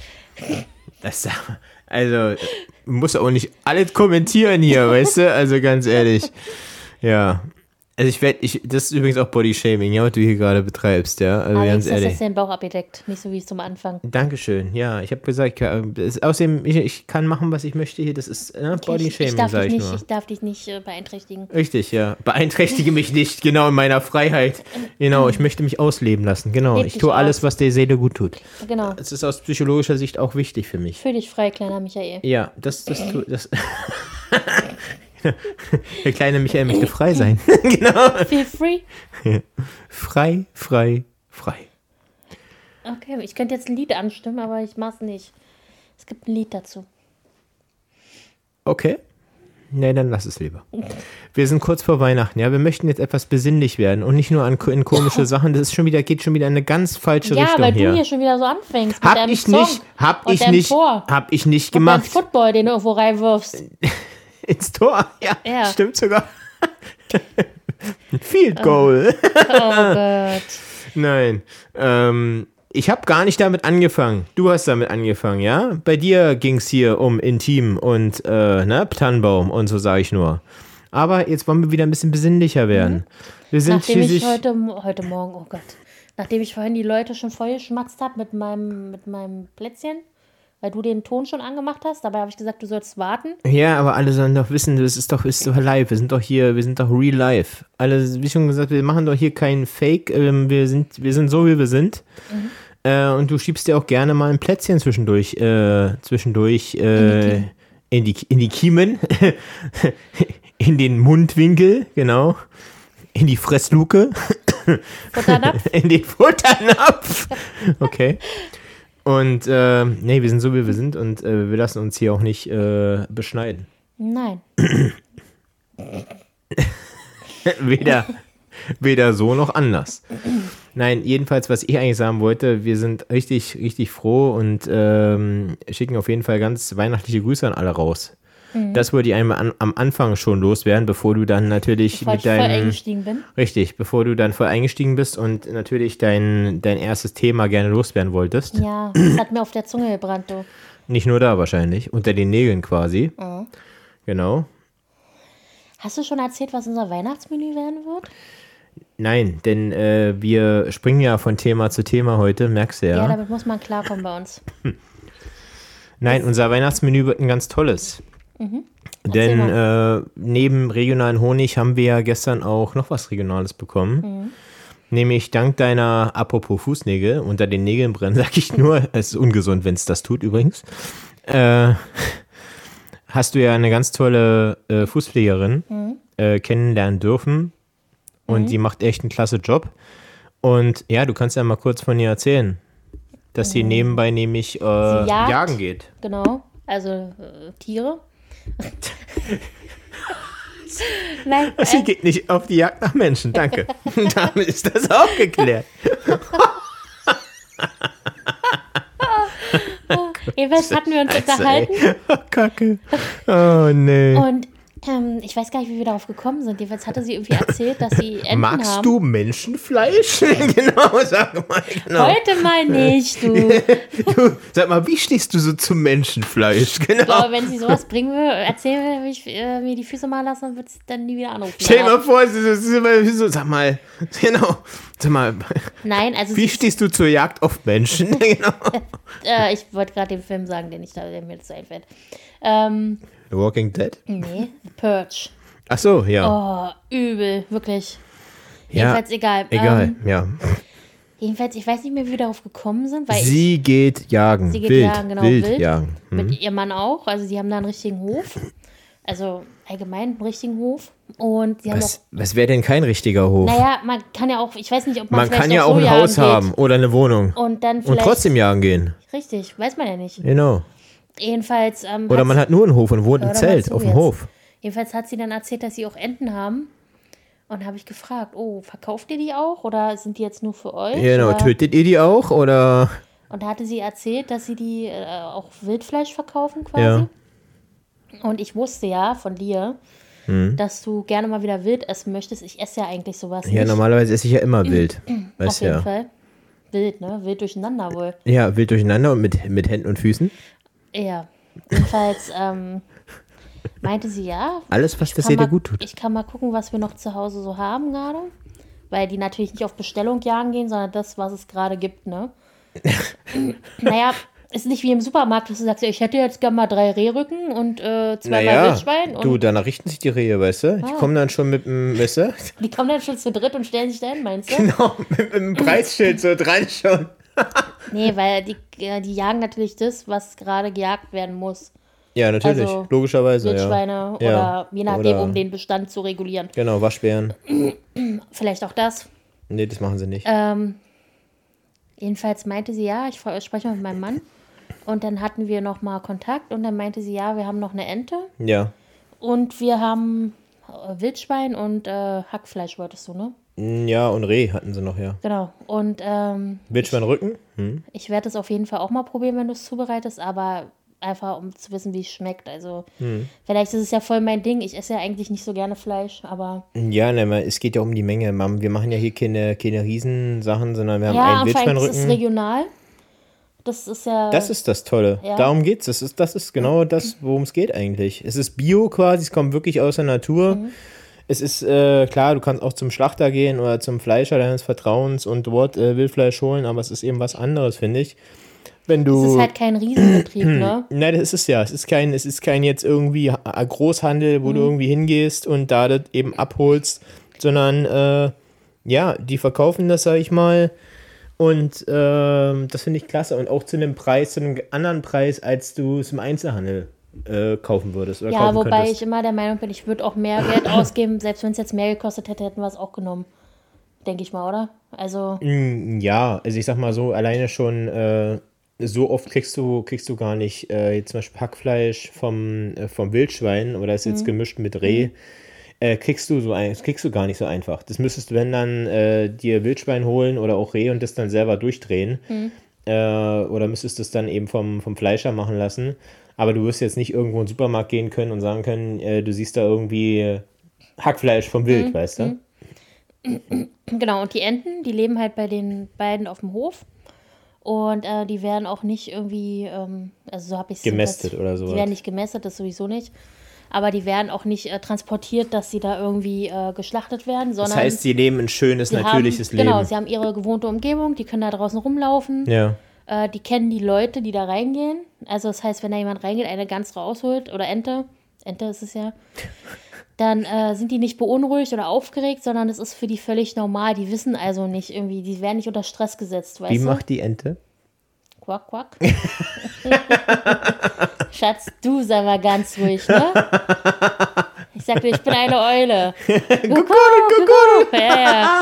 Also, du musst auch nicht alles kommentieren hier, weißt du? Also ganz ehrlich. Ja. Also das ist übrigens auch Bodyshaming, ja, was du hier gerade betreibst, ja. Also Allerdings ganz hast du ehrlich. den Bauch abgedeckt, nicht so wie es zum Anfang. Dankeschön, ja. Ich habe gesagt, außerdem, ich kann machen, was ich möchte hier. Das ist Bodyshaming, sag ich nur. Ich darf dich nicht beeinträchtigen. Richtig, ja. Beeinträchtige mich nicht, genau, in meiner Freiheit. Genau, ich möchte mich ausleben lassen, genau. Leb Ich dich tue alles, aus. was der Seele gut tut. Genau. Das ist aus psychologischer Sicht auch wichtig für mich. Fühl dich frei, kleiner Michael. Ja, das der kleine Michael möchte frei sein. Genau. Feel free. Frei, frei, frei. Okay, ich könnte jetzt ein Lied anstimmen, aber ich mach's nicht. Es gibt ein Lied dazu. Okay. Nee, dann lass es lieber. Wir sind kurz vor Weihnachten, ja. Wir möchten jetzt etwas besinnlich werden und nicht nur in komische Sachen. Das ist geht schon wieder in eine ganz falsche Ja, Richtung weil hier. du hier schon wieder so anfängst. Mit Hab deinem ich Song nicht, hab und ich deinem nicht, Tor. hab ich nicht Und deinem gemacht. Football, den du irgendwo reinwirfst. Ins Tor, ja, Ja. stimmt sogar. Field Goal. Oh Gott. Nein, ich habe gar nicht damit angefangen. Du hast damit angefangen, ja? Bei dir ging es hier um Intim und Tannenbaum und so sage ich nur. Aber jetzt wollen wir wieder ein bisschen besinnlicher werden. Wir sind Nachdem ich schließlich... heute Morgen, oh Gott, nachdem ich vorhin die Leute schon vollgeschmatzt habe mit meinem Plätzchen, weil du den Ton schon angemacht hast, dabei habe ich gesagt, du sollst warten. Ja, aber alle sollen doch wissen, ist doch live. Wir sind doch real life. Alle, wie schon gesagt, wir machen doch hier keinen Fake. Wir sind so, wie wir sind. Und du schiebst dir auch gerne mal ein Plätzchen zwischendurch in die Kiemen, in den Mundwinkel, genau, in die Fressluke. Futternapf? In den Futternapf. Okay. Und nee, wir sind so, wie wir sind und wir lassen uns hier auch nicht beschneiden. Nein. Weder so noch anders. Nein, jedenfalls, was ich eigentlich sagen wollte, wir sind richtig, richtig froh und schicken auf jeden Fall ganz weihnachtliche Grüße an alle raus. Das wollte ich einmal am Anfang schon loswerden, bevor du dann natürlich Bevor ich voll eingestiegen bin. Richtig, bevor du dann voll eingestiegen bist und natürlich dein erstes Thema gerne loswerden wolltest. Ja, das hat mir auf der Zunge gebrannt, du. Nicht nur da wahrscheinlich, unter den Nägeln quasi. Mhm. Genau. Hast du schon erzählt, was unser Weihnachtsmenü werden wird? Nein, denn wir springen ja von Thema zu Thema heute, merkst du ja. Ja, damit muss man klarkommen bei uns. Nein, unser Weihnachtsmenü wird ein ganz tolles. Erzähl Denn neben regionalen Honig haben wir ja gestern auch noch was Regionales bekommen. Nämlich dank deiner, apropos Fußnägel, unter den Nägeln brennen, sag ich nur, es ist ungesund, wenn es das tut übrigens, hast du ja eine ganz tolle Fußpflegerin kennenlernen dürfen und die macht echt einen klasse Job. Und ja, du kannst ja mal kurz von ihr erzählen, dass sie nebenbei nämlich jagen geht. Genau, also Tiere. Nein, Sie geht nicht auf die Jagd nach Menschen, danke. Damit ist das auch geklärt. jedenfalls hatten wir uns unterhalten. Oh, Kacke. Oh, nee. Und ich weiß gar nicht, wie wir darauf gekommen sind. Jedenfalls hatte sie irgendwie erzählt, dass sie Enten Magst haben. du Menschenfleisch? Genau, sag mal. Genau. Heute mal nicht, du. Du, sag mal, wie stehst du so zum Menschenfleisch? Genau. Aber wenn sie sowas bringen will, erzählen will, wie ich mir die Füße mal lassen, dann wird sie dann nie wieder anrufen. Stell dir mal vor, sag mal, genau. Sag mal, Nein, also wie stehst du zur Jagd auf Menschen? Genau. ich wollte gerade den Film sagen, der mir jetzt einfällt. The Walking Dead? Nee, Purge. Ach so, ja. Oh, übel, wirklich. Ja, Jedenfalls egal. Egal, ja. Jedenfalls, ich weiß nicht mehr, wie wir darauf gekommen sind, weil Sie geht jagen. sie geht wild, jagen, genau, wild wild. jagen. Mit ihrem Mann auch. Also sie haben da einen richtigen Hof. Also allgemein einen richtigen Hof. Und sie haben auch, Was wäre denn kein richtiger Hof? naja, man kann ja auch, ich weiß nicht, ob man Man vielleicht kann ja so auch ein jagen Haus geht. haben oder eine Wohnung Und dann und vielleicht, trotzdem jagen gehen. richtig, weiß man ja nicht. Genau. Jedenfalls, Oder man hat nur einen Hof und wohnt im Oder Zelt meinst du auf dem jetzt? Hof. Jedenfalls hat sie dann erzählt, dass sie auch Enten haben. Und habe ich gefragt, oh, verkauft ihr die auch oder sind die jetzt nur für euch? Genau, oder? tötet ihr die auch oder? Und da hatte sie erzählt, dass sie die auch Wildfleisch verkaufen quasi. Ja. Und ich wusste ja von dir, dass du gerne mal wieder wild essen möchtest. Ich esse ja eigentlich sowas Ja, nicht. normalerweise esse ich ja immer wild. Auf Weißt du jeden ja. Fall. Wild, ne? Wild durcheinander wohl. Ja, wild durcheinander und mit Händen und Füßen. Ja. Jedenfalls meinte sie ja. Alles, was ich das kann dir mal- gut tut. Ich kann mal gucken, was wir noch zu Hause so haben gerade. Weil die natürlich nicht auf Bestellung jagen gehen, sondern das, was es gerade gibt, ne? Naja, ist nicht wie im Supermarkt, dass du sagst, ja, ich hätte jetzt gerne mal 3 Rehrücken und 2 Wildschwein. Und du, danach richten sich die Rehe, weißt du? Die kommen dann schon mit dem Messer. die kommen dann schon zu dritt und stellen sich da hin, meinst du? Genau, mit dem Preisschild so dran schon. Nee, weil die jagen natürlich das, was gerade gejagt werden muss. Ja, natürlich. Also, Logischerweise, Wildschweine ja. oder Ja. je nachdem, Oder- um den Bestand zu regulieren. Genau, Waschbären. Vielleicht auch das. Nee, das machen sie nicht. Jedenfalls meinte sie, ja, ich spreche mal mit meinem Mann. Und dann hatten wir nochmal Kontakt und dann meinte sie, ja, wir haben noch eine Ente Ja. und wir haben Wildschwein und Hackfleisch, wolltest du, ne? Ja, und Reh hatten sie noch, ja. Genau. Und Wildschweinrücken? ich werde es auf jeden Fall auch mal probieren, wenn du es zubereitest, aber einfach um zu wissen, wie es schmeckt. Also vielleicht ist es ja voll mein Ding. Ich esse ja eigentlich nicht so gerne Fleisch, aber Ja, ne, es geht ja um die Menge. Wir machen ja hier keine Riesensachen, sondern wir haben ja, einen und vor allem ist es Wildschweinrücken. regional. Das ist ja Das ist das Tolle. Ja. Darum geht's. Das ist genau das, worum es geht eigentlich. Es ist Bio quasi, es kommt wirklich aus der Natur. Es ist klar, du kannst auch zum Schlachter gehen oder zum Fleischer deines Vertrauens und dort Wildfleisch holen, aber es ist eben was anderes, finde ich. Wenn du. es ist halt kein Riesenbetrieb, ne? Nein, das ist es ja. Es ist kein jetzt irgendwie Großhandel, wo du irgendwie hingehst und da das eben abholst, sondern ja, die verkaufen das, sag ich mal. Und das finde ich klasse. Und auch zu einem Preis, zu einem anderen Preis, als du es im Einzelhandel kaufen würdest oder Ja, kaufen wobei könntest. ich immer der Meinung bin, ich würde auch mehr Geld ausgeben, selbst wenn es jetzt mehr gekostet hätte, hätten wir es auch genommen. denke ich mal, oder? Also, Ja, also ich sag mal so, alleine schon so oft kriegst du gar nicht jetzt zum Beispiel Hackfleisch vom Wildschwein oder ist jetzt gemischt mit Reh, kriegst du gar nicht so einfach. Das müsstest du, wenn dann dir Wildschwein holen oder auch Reh und das dann selber durchdrehen. Oder müsstest du es dann eben vom Fleischer machen lassen. Aber du wirst jetzt nicht irgendwo in den Supermarkt gehen können und sagen können, du siehst da irgendwie Hackfleisch vom Wild, weißt du? genau, und die Enten, die leben halt bei den beiden auf dem Hof. Und die werden auch nicht irgendwie, also so habe ich es Gemästet oder so. Die werden nicht gemästet, das sowieso nicht. Aber die werden auch nicht transportiert, dass sie da irgendwie geschlachtet werden, sondern. Das heißt, sie leben ein schönes, natürliches Leben. Genau, sie haben ihre gewohnte Umgebung, die können da draußen rumlaufen. Ja. Die kennen die Leute, die da reingehen. Also das heißt, wenn da jemand reingeht, eine Gans rausholt oder Ente ist es ja, dann sind die nicht beunruhigt oder aufgeregt, sondern es ist für die völlig normal. Die wissen also nicht irgendwie, die werden nicht unter Stress gesetzt, weißt du? Wie macht die Ente? Quack, quack. Schatz, du sei mal ganz ruhig, ne? Ich sagte, ich bin eine Eule. Kuckuck. Ja.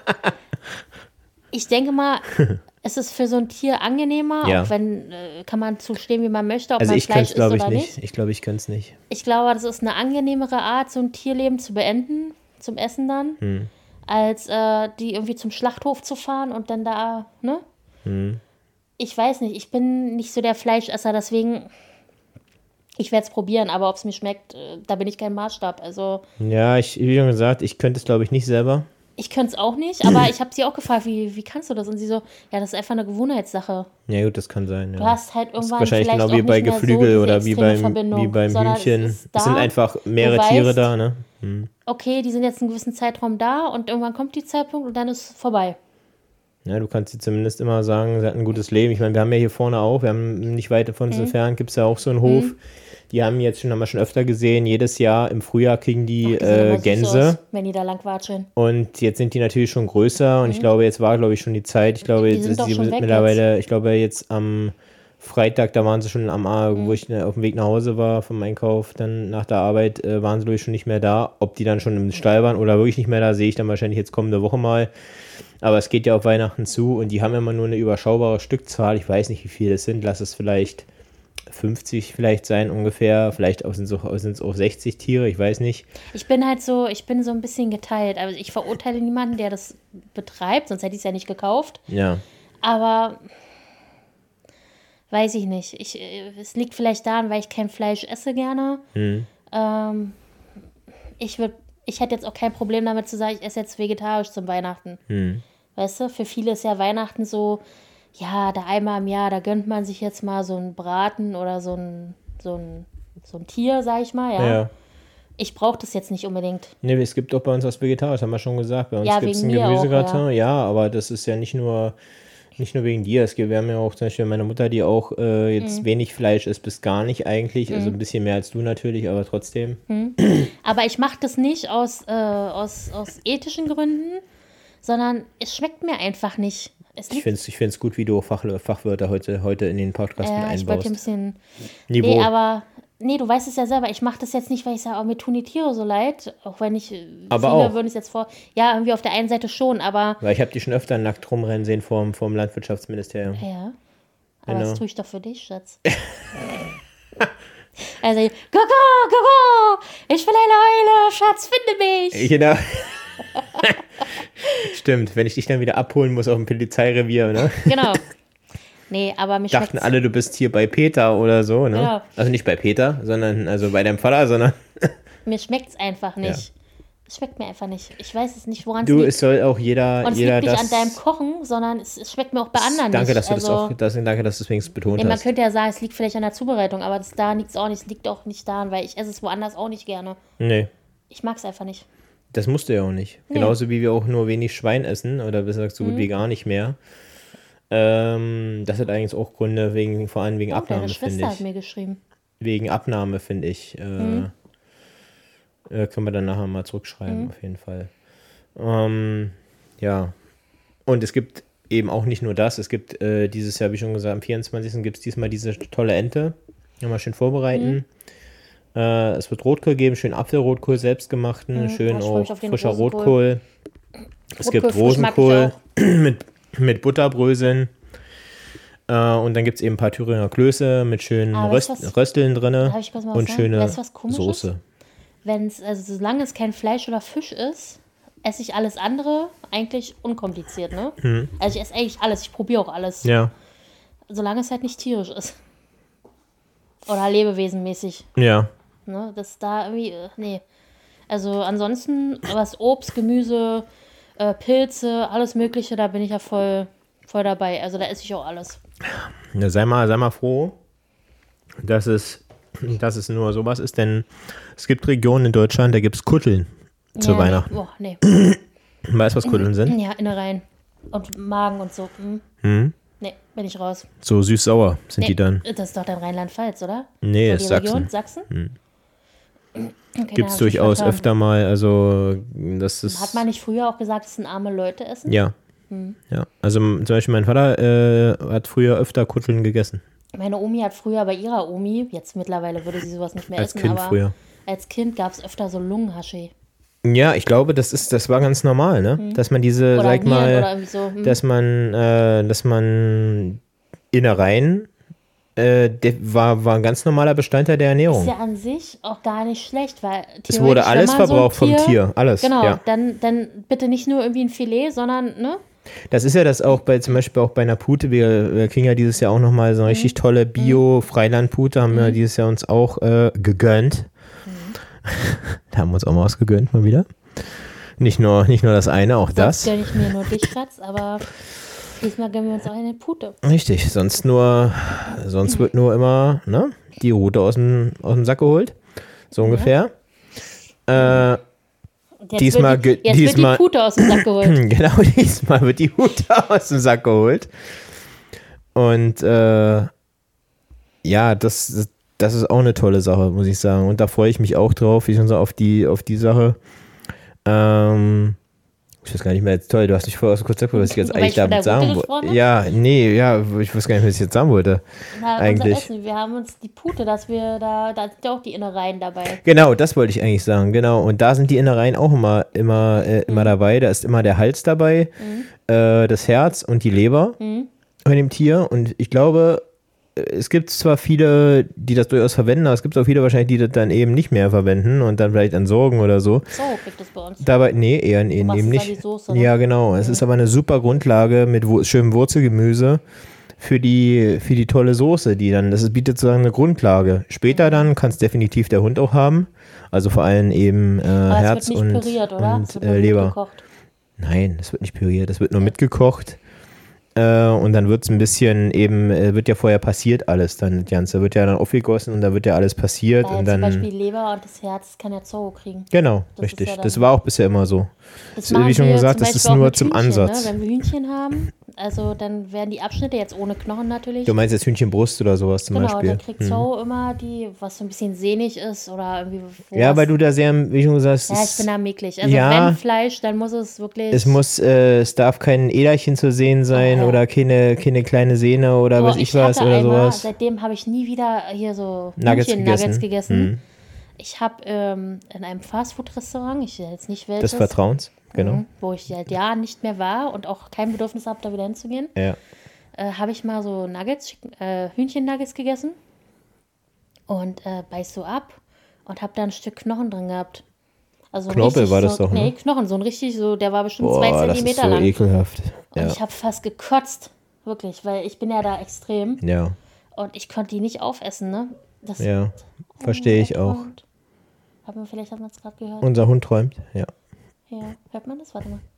Ich denke mal, es ist für so ein Tier angenehmer, Ja. auch wenn, kann man zustehen, wie man möchte, ob Also man ich könnte Fleisch es, glaube isst ich, oder nicht. Ich glaube, ich könnte es nicht. Ich glaube, das ist eine angenehmere Art, so ein Tierleben zu beenden, zum Essen dann, als die irgendwie zum Schlachthof zu fahren und dann da, ne? Ich weiß nicht, ich bin nicht so der Fleischesser, deswegen, ich werde es probieren, aber ob es mir schmeckt, da bin ich kein Maßstab. Also Ja, wie schon gesagt, ich könnte es, glaube ich, nicht selber. ich könnte es auch nicht, aber ich habe sie auch gefragt, wie kannst du das? Und sie so, ja, das ist einfach eine Gewohnheitssache. Ja gut, das kann sein. Ja. Du hast halt irgendwann Wahrscheinlich vielleicht genau wie auch bei nicht mehr so Geflügel diese oder wie extreme Verbindung, beim sondern Hühnchen. es ist da, Es sind einfach mehrere du weißt, Tiere da, ne? okay, die sind jetzt einen gewissen Zeitraum da und irgendwann kommt die Zeitpunkt und dann ist es vorbei. Ja, du kannst dir zumindest immer sagen, sie hat ein gutes Leben. Ich meine, wir haben ja hier vorne auch, wir haben nicht weit von uns entfernt, gibt es ja auch so einen Hof. Die haben wir schon öfter gesehen, jedes Jahr im Frühjahr kriegen die Ach, die sehen immer süß Gänse. aus, wenn die da lang watscheln. Und jetzt sind die natürlich schon größer und ich glaube, jetzt war, glaube ich, schon die Zeit. Ich glaube, Die jetzt sind ist doch sie schon weg mittlerweile, ich glaube, jetzt am Freitag, da waren sie schon wo ich auf dem Weg nach Hause war vom Einkauf, dann nach der Arbeit, waren sie, glaube ich, schon nicht mehr da. Ob die dann schon im Stall waren oder wirklich nicht mehr da, sehe ich dann wahrscheinlich jetzt kommende Woche mal. Aber es geht ja auf Weihnachten zu und die haben immer nur eine überschaubare Stückzahl. Ich weiß nicht, wie viele es sind. Lass es vielleicht 50 vielleicht sein ungefähr. Vielleicht sind es auch 60 Tiere, ich weiß nicht. Ich bin so ein bisschen geteilt. Also ich verurteile niemanden, der das betreibt, sonst hätte ich es ja nicht gekauft. Ja. Aber weiß ich nicht. Es liegt vielleicht daran, weil ich kein Fleisch esse gerne. Ich hätte jetzt auch kein Problem damit zu sagen, ich esse jetzt vegetarisch zum Weihnachten. Weißt du, für viele ist ja Weihnachten so, ja, da einmal im Jahr, da gönnt man sich jetzt mal so einen Braten oder so ein Tier, sag ich mal, ja. Ja. Ich brauche das jetzt nicht unbedingt. Nee, es gibt auch bei uns was Vegetarisches, haben wir schon gesagt. Bei uns Ja, gibt es wegen einen mir auch, Gemüsegratin. Ja, aber das ist ja nicht nur wegen dir. Wir haben ja auch zum Beispiel meine Mutter, die auch jetzt wenig Fleisch isst, bis gar nicht eigentlich. Also ein bisschen mehr als du natürlich, aber trotzdem. Aber ich mache das nicht aus ethischen Gründen, sondern es schmeckt mir einfach nicht. Ich find's gut, wie du Fachwörter heute in den Podcast mit Ich wollte einbaust. ein bisschen. Niveau. Nee, du weißt es ja selber. Ich mache das jetzt nicht, weil ich sage, oh, mir tun die Tiere so leid. Auch wenn Aber viele auch. würden es jetzt ja, irgendwie auf der einen Seite schon, aber. Weil ich habe die schon öfter nackt rumrennen sehen vom Landwirtschaftsministerium. Ja. Aber Genau. das tue ich doch für dich, Schatz. Also, Kuckuck, ich bin eine Eule, Schatz, finde mich. Genau. Stimmt, wenn ich dich dann wieder abholen muss auf dem Polizeirevier, ne? Genau. Nee, aber mich Dachten alle, du bist hier bei Peter oder so, ne? Genau. Also nicht bei Peter, sondern also bei deinem Vater, sondern mir schmeckt es einfach nicht. Ja. Es schmeckt mir einfach nicht. Ich weiß es nicht, woran es du, liegt. es soll auch jeder Und es liegt nicht das. an deinem Kochen, sondern es schmeckt mir auch bei anderen Danke, nicht. dass du das auch, danke, dass du es wenigstens betont man hast. könnte ja sagen, es liegt vielleicht an der Zubereitung, aber da liegt es auch nicht. Es liegt auch nicht daran, weil ich esse es woanders auch nicht gerne. Nee, Ich mag es einfach nicht. das musst du ja auch nicht. Nee. Genauso wie wir auch nur wenig Schwein essen, oder besser gesagt so gut wie gar nicht mehr. Das hat eigentlich auch Gründe, vor allem wegen Abnahme, Deine finde Schwester hat ich. mir geschrieben. Wegen Abnahme, finde ich. Können wir dann nachher mal zurückschreiben, auf jeden Fall. Ja. Und es gibt eben auch nicht nur das, es gibt dieses Jahr, wie schon gesagt, am 24. gibt es diesmal diese tolle Ente. Mal schön vorbereiten. Es wird Rotkohl geben, schön Apfelrotkohl selbstgemachten, schön ich freu auch mich auf den frischer Rosenkohl. Rotkohl. Es gibt Rotkohl mag ich Rosenkohl auch. mit Butterbröseln. Und dann gibt es eben ein paar Thüringer Klöße mit schönen weißt du was? Rösteln drin Darf ich kurz mal was und sagen? schöne Weißt du, was komisch Soße. Also solange es kein Fleisch oder Fisch ist, esse ich alles andere eigentlich unkompliziert, ne? Also ich esse eigentlich alles, ich probiere auch alles. Ja, Solange es halt nicht tierisch ist. Oder lebewesenmäßig. ja. Ne? Das da irgendwie, nee. Also ansonsten, was Obst, Gemüse, Pilze, alles Mögliche, da bin ich ja voll dabei. Also da esse ich auch alles. Ja, sei mal froh, dass es nur sowas ist, denn es gibt Regionen in Deutschland, da gibt es Kutteln zu Ja, Weihnachten. Nee. Boah, nee. Weißt du, was Kutteln sind? Ja, Innereien. Und Magen und so. Nee, bin ich raus. So süß-sauer sind Nee, die dann. das ist doch dann Rheinland-Pfalz, oder? Nee, Oder ist die Region? Sachsen. Sachsen? Okay, dann Gibt es hab ich durchaus verstanden. öfter mal, also das ist... Hat man nicht früher auch gesagt, das sind arme Leute essen? Ja. Ja, also zum Beispiel mein Vater hat früher öfter Kutteln gegessen. Meine Omi hat früher bei ihrer Omi, jetzt mittlerweile würde sie sowas nicht mehr Als essen, Kind aber früher. als Kind gab es öfter so Lungenhaschee. Ja, ich glaube, das war ganz normal, ne? Dass man diese, Oder sag Nieren mal, oder irgendwie so. dass man Innereien, der war ein ganz normaler Bestandteil der Ist Ernährung. ja an sich auch gar nicht schlecht, weil Es wurde theoretisch, alles wenn man verbraucht so ein vom Tier, alles. Genau, Ja. dann bitte nicht nur irgendwie ein Filet, sondern, ne? Das ist ja das auch zum Beispiel auch bei einer Pute. Wir kriegen ja dieses Jahr auch nochmal so eine richtig tolle Bio-Freiland-Pute, haben wir dieses Jahr uns auch gegönnt. Da haben wir uns auch mal was gegönnt, mal wieder. Nicht nur das eine, auch Sonst das. gönne ich mir nur dich, Schatz, aber diesmal gönnen wir uns auch eine Pute. Richtig, sonst wird nur immer die Rute aus dem Sack geholt. So ungefähr. Jetzt Diesmal wird die Pute aus dem Sack geholt. Genau, diesmal wird die Rute aus dem Sack geholt. Und ja, das ist auch eine tolle Sache, muss ich sagen. Und da freue ich mich auch drauf, ich so auf die Sache. Ich weiß gar nicht mehr, jetzt toll, du hast mich vorher aus dem Konzept, was ich jetzt Weil eigentlich ich von damit der Rute sagen gesprochen wollte. habe? Ja, ich weiß gar nicht, was ich jetzt sagen wollte. Na, Eigentlich. unser Essen, wir haben uns die Pute, dass wir da sind ja auch die Innereien dabei. Genau, das wollte ich eigentlich sagen, genau. Und da sind die Innereien auch immer dabei. Da ist immer der Hals dabei, das Herz und die Leber bei dem Tier. Und ich glaube, es gibt zwar viele, die das durchaus verwenden, aber es gibt auch viele wahrscheinlich, die das dann eben nicht mehr verwenden und dann vielleicht entsorgen oder so. So kriegt das bei uns. Dabei, nee, eher machst eben es nicht. dann die Soße, ne? Ja, genau. Es ist aber eine super Grundlage mit schönem Wurzelgemüse für die tolle Soße, das bietet sozusagen eine Grundlage. Später dann kann es definitiv der Hund auch haben. Also vor allem eben Aber Herz es wird nicht püriert, oder? und Es wird nur Leber. mitgekocht. Nein, das wird nicht püriert, das wird nur mitgekocht. Und dann wird es ein bisschen eben, wird ja vorher passiert alles dann, das Ganze. Wird ja dann aufgegossen und da wird ja alles passiert. Weil Und zum dann, Beispiel die Leber und das Herz kann ja Zorro kriegen. genau, Das ist richtig. ja dann- Das war auch bisher immer so. Das Wie machen schon wir gesagt, zum das ist Beispiel auch nur mit zum Hühnchen, Ansatz. Ne? Wenn wir Hühnchen haben, also dann werden die Abschnitte jetzt ohne Knochen natürlich. Du meinst jetzt Hühnchenbrust oder sowas zum Genau, Beispiel? da kriegt Zorro immer die, was so ein bisschen sehnig ist oder irgendwie. Ja, weil du da sehr, wie schon gesagt hast, Ja, ich bin da mäglich. Also ja, wenn Fleisch, dann muss es wirklich. es darf kein Äderchen zu sehen sein oder keine kleine Sehne oder Boah, weiß ich was hatte oder einmal, sowas. Seitdem habe ich nie wieder hier so Nuggets Nuggets gegessen. gegessen. Ich habe in einem Fastfood-Restaurant, ich will jetzt nicht welches, Des Vertrauens, genau. wo ich seit Jahren nicht mehr war und auch kein Bedürfnis habe, da wieder hinzugehen, Ja. habe ich mal so Hühnchen-Nuggets gegessen und beiß so ab und habe da ein Stück Knochen drin gehabt. Also Knorpel richtig war das so, doch, ne? Nee, Knochen, so ein richtig, so, der war bestimmt Boah, 2 das ist Zentimeter so lang. ekelhaft. Und Ja. ich habe fast gekotzt, wirklich, weil ich bin ja da extrem Ja, und ich konnte die nicht aufessen, ne? Das ja, verstehe ich auch. Hat man es gerade gehört? Unser Hund träumt, ja. Ja, hört man das? Warte mal.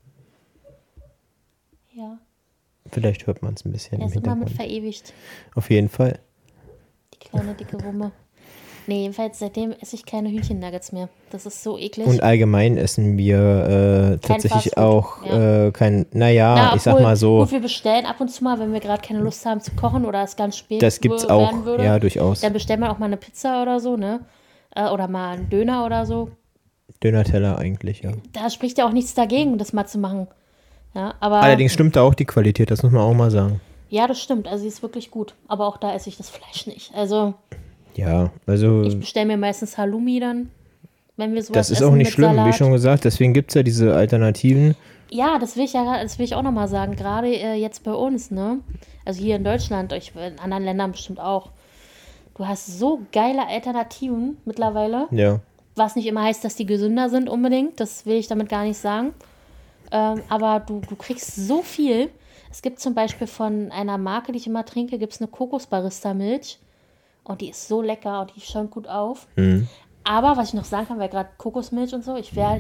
Ja, Vielleicht hört man es ein bisschen er im ist immer mit Hintergrund. verewigt, Auf jeden Fall. die kleine dicke Wumme. Nee, jedenfalls seitdem esse ich keine Hühnchen-Nuggets mehr. Das ist so eklig. Und allgemein essen wir tatsächlich Fastfood, auch ja. naja, ich sag obwohl, mal so, Gut, wir bestellen ab und zu mal, wenn wir gerade keine Lust haben zu kochen oder es ganz spät das gibt's werden auch, würde. ja, durchaus. Dann bestellt man auch mal eine Pizza oder so, ne? Oder mal einen Döner oder so. Döner-Teller eigentlich, ja. Da spricht ja auch nichts dagegen, das mal zu machen. Ja, aber Allerdings stimmt da auch die Qualität, das muss man auch mal sagen. ja, das stimmt. Also sie ist wirklich gut. Aber auch da esse ich das Fleisch nicht. Also Ja, also ich bestelle mir meistens Halloumi dann, wenn wir sowas das ist essen auch nicht mit schlimm, Salat. wie schon gesagt, deswegen gibt es ja diese Alternativen. Ja, das will ich auch nochmal sagen. Gerade jetzt bei uns, ne? Also hier in Deutschland, in anderen Ländern bestimmt auch. Du hast so geile Alternativen mittlerweile. Ja. Was nicht immer heißt, dass die gesünder sind unbedingt. Das will ich damit gar nicht sagen. Aber du kriegst so viel. Es gibt zum Beispiel von einer Marke, die ich immer trinke, gibt es eine Kokosbarista-Milch. Und die ist so lecker und die schäumt gut auf. Aber was ich noch sagen kann, weil gerade Kokosmilch und so,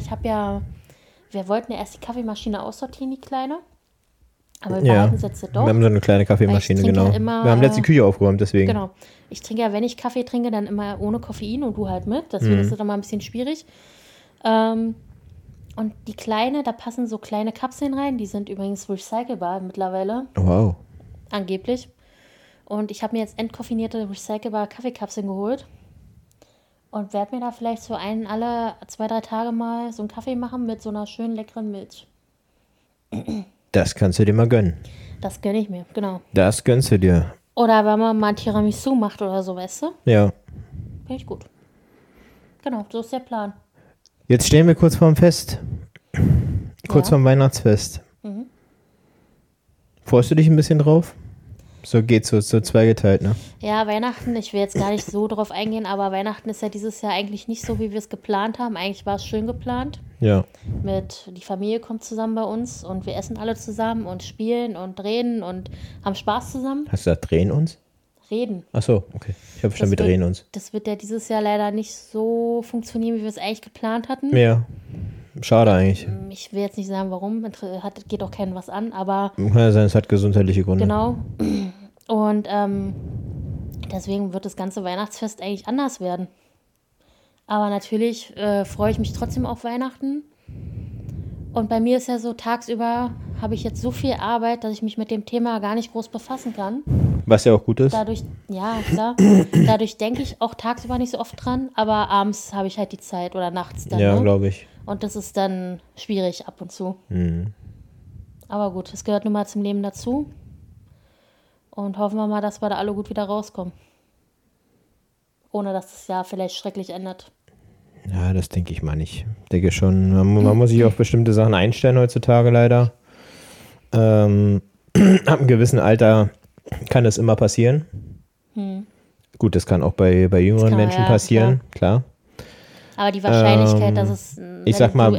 wir wollten ja erst die Kaffeemaschine aussortieren, die kleine. Aber wir behalten es jetzt ja doch. Wir haben so eine kleine Kaffeemaschine, trinke genau. ja immer, wir haben jetzt die Küche aufgeräumt, deswegen. Genau. Ich trinke ja, wenn ich Kaffee trinke, dann immer ohne Koffein und du halt mit. Deswegen ist das immer ein bisschen schwierig. Und die kleine, da passen so kleine Kapseln rein. Die sind übrigens recycelbar mittlerweile. Wow. Angeblich. Und ich habe mir jetzt entkoffinierte, recycelbare Kaffeekapseln geholt. Und werde mir da vielleicht so alle 2-3 Tage mal so einen Kaffee machen mit so einer schönen, leckeren Milch. Das kannst du dir mal gönnen. Das gönne ich mir, genau. Das gönnst du dir. Oder wenn man mal ein Tiramisu macht oder so, weißt du? Ja. Finde ich gut. Genau, so ist der Plan. Jetzt stehen wir kurz vorm Fest. Kurz Ja. vorm Weihnachtsfest. Freust du dich ein bisschen drauf? So geht's so zweigeteilt, ne? Ja, Weihnachten, ich will jetzt gar nicht so drauf eingehen, aber Weihnachten ist ja dieses Jahr eigentlich nicht so, wie wir es geplant haben. Eigentlich war es schön geplant. Ja. Die Familie kommt zusammen bei uns und wir essen alle zusammen und spielen und reden und haben Spaß zusammen. Hast du gesagt, drehen uns? Reden. Ach so, okay. Ich habe verstanden, wir drehen uns. Das wird ja dieses Jahr leider nicht so funktionieren, wie wir es eigentlich geplant hatten. Ja. Schade eigentlich. Ich will jetzt nicht sagen, warum, geht auch keinem was an, aber Kann ja sein, es hat gesundheitliche Gründe. genau. Und deswegen wird das ganze Weihnachtsfest eigentlich anders werden. Aber natürlich freue ich mich trotzdem auf Weihnachten. Und bei mir ist ja so, tagsüber habe ich jetzt so viel Arbeit, dass ich mich mit dem Thema gar nicht groß befassen kann. Was ja auch gut ist. Dadurch, ja, klar. Dadurch denke ich auch tagsüber nicht so oft dran, aber abends habe ich halt die Zeit oder nachts dann. Ja, Ne? glaube ich. Und das ist dann schwierig ab und zu. Mhm. Aber gut, es gehört nun mal zum Leben dazu. Und hoffen wir mal, dass wir da alle gut wieder rauskommen. Ohne dass das Jahr vielleicht schrecklich ändert. Ja, das denke ich mal nicht. Ich denke schon, man muss sich auf bestimmte Sachen einstellen heutzutage leider. Ab einem gewissen Alter kann das immer passieren. Gut, das kann auch bei jüngeren Menschen passieren, klar. Aber die Wahrscheinlichkeit, dass es, ich sag mal,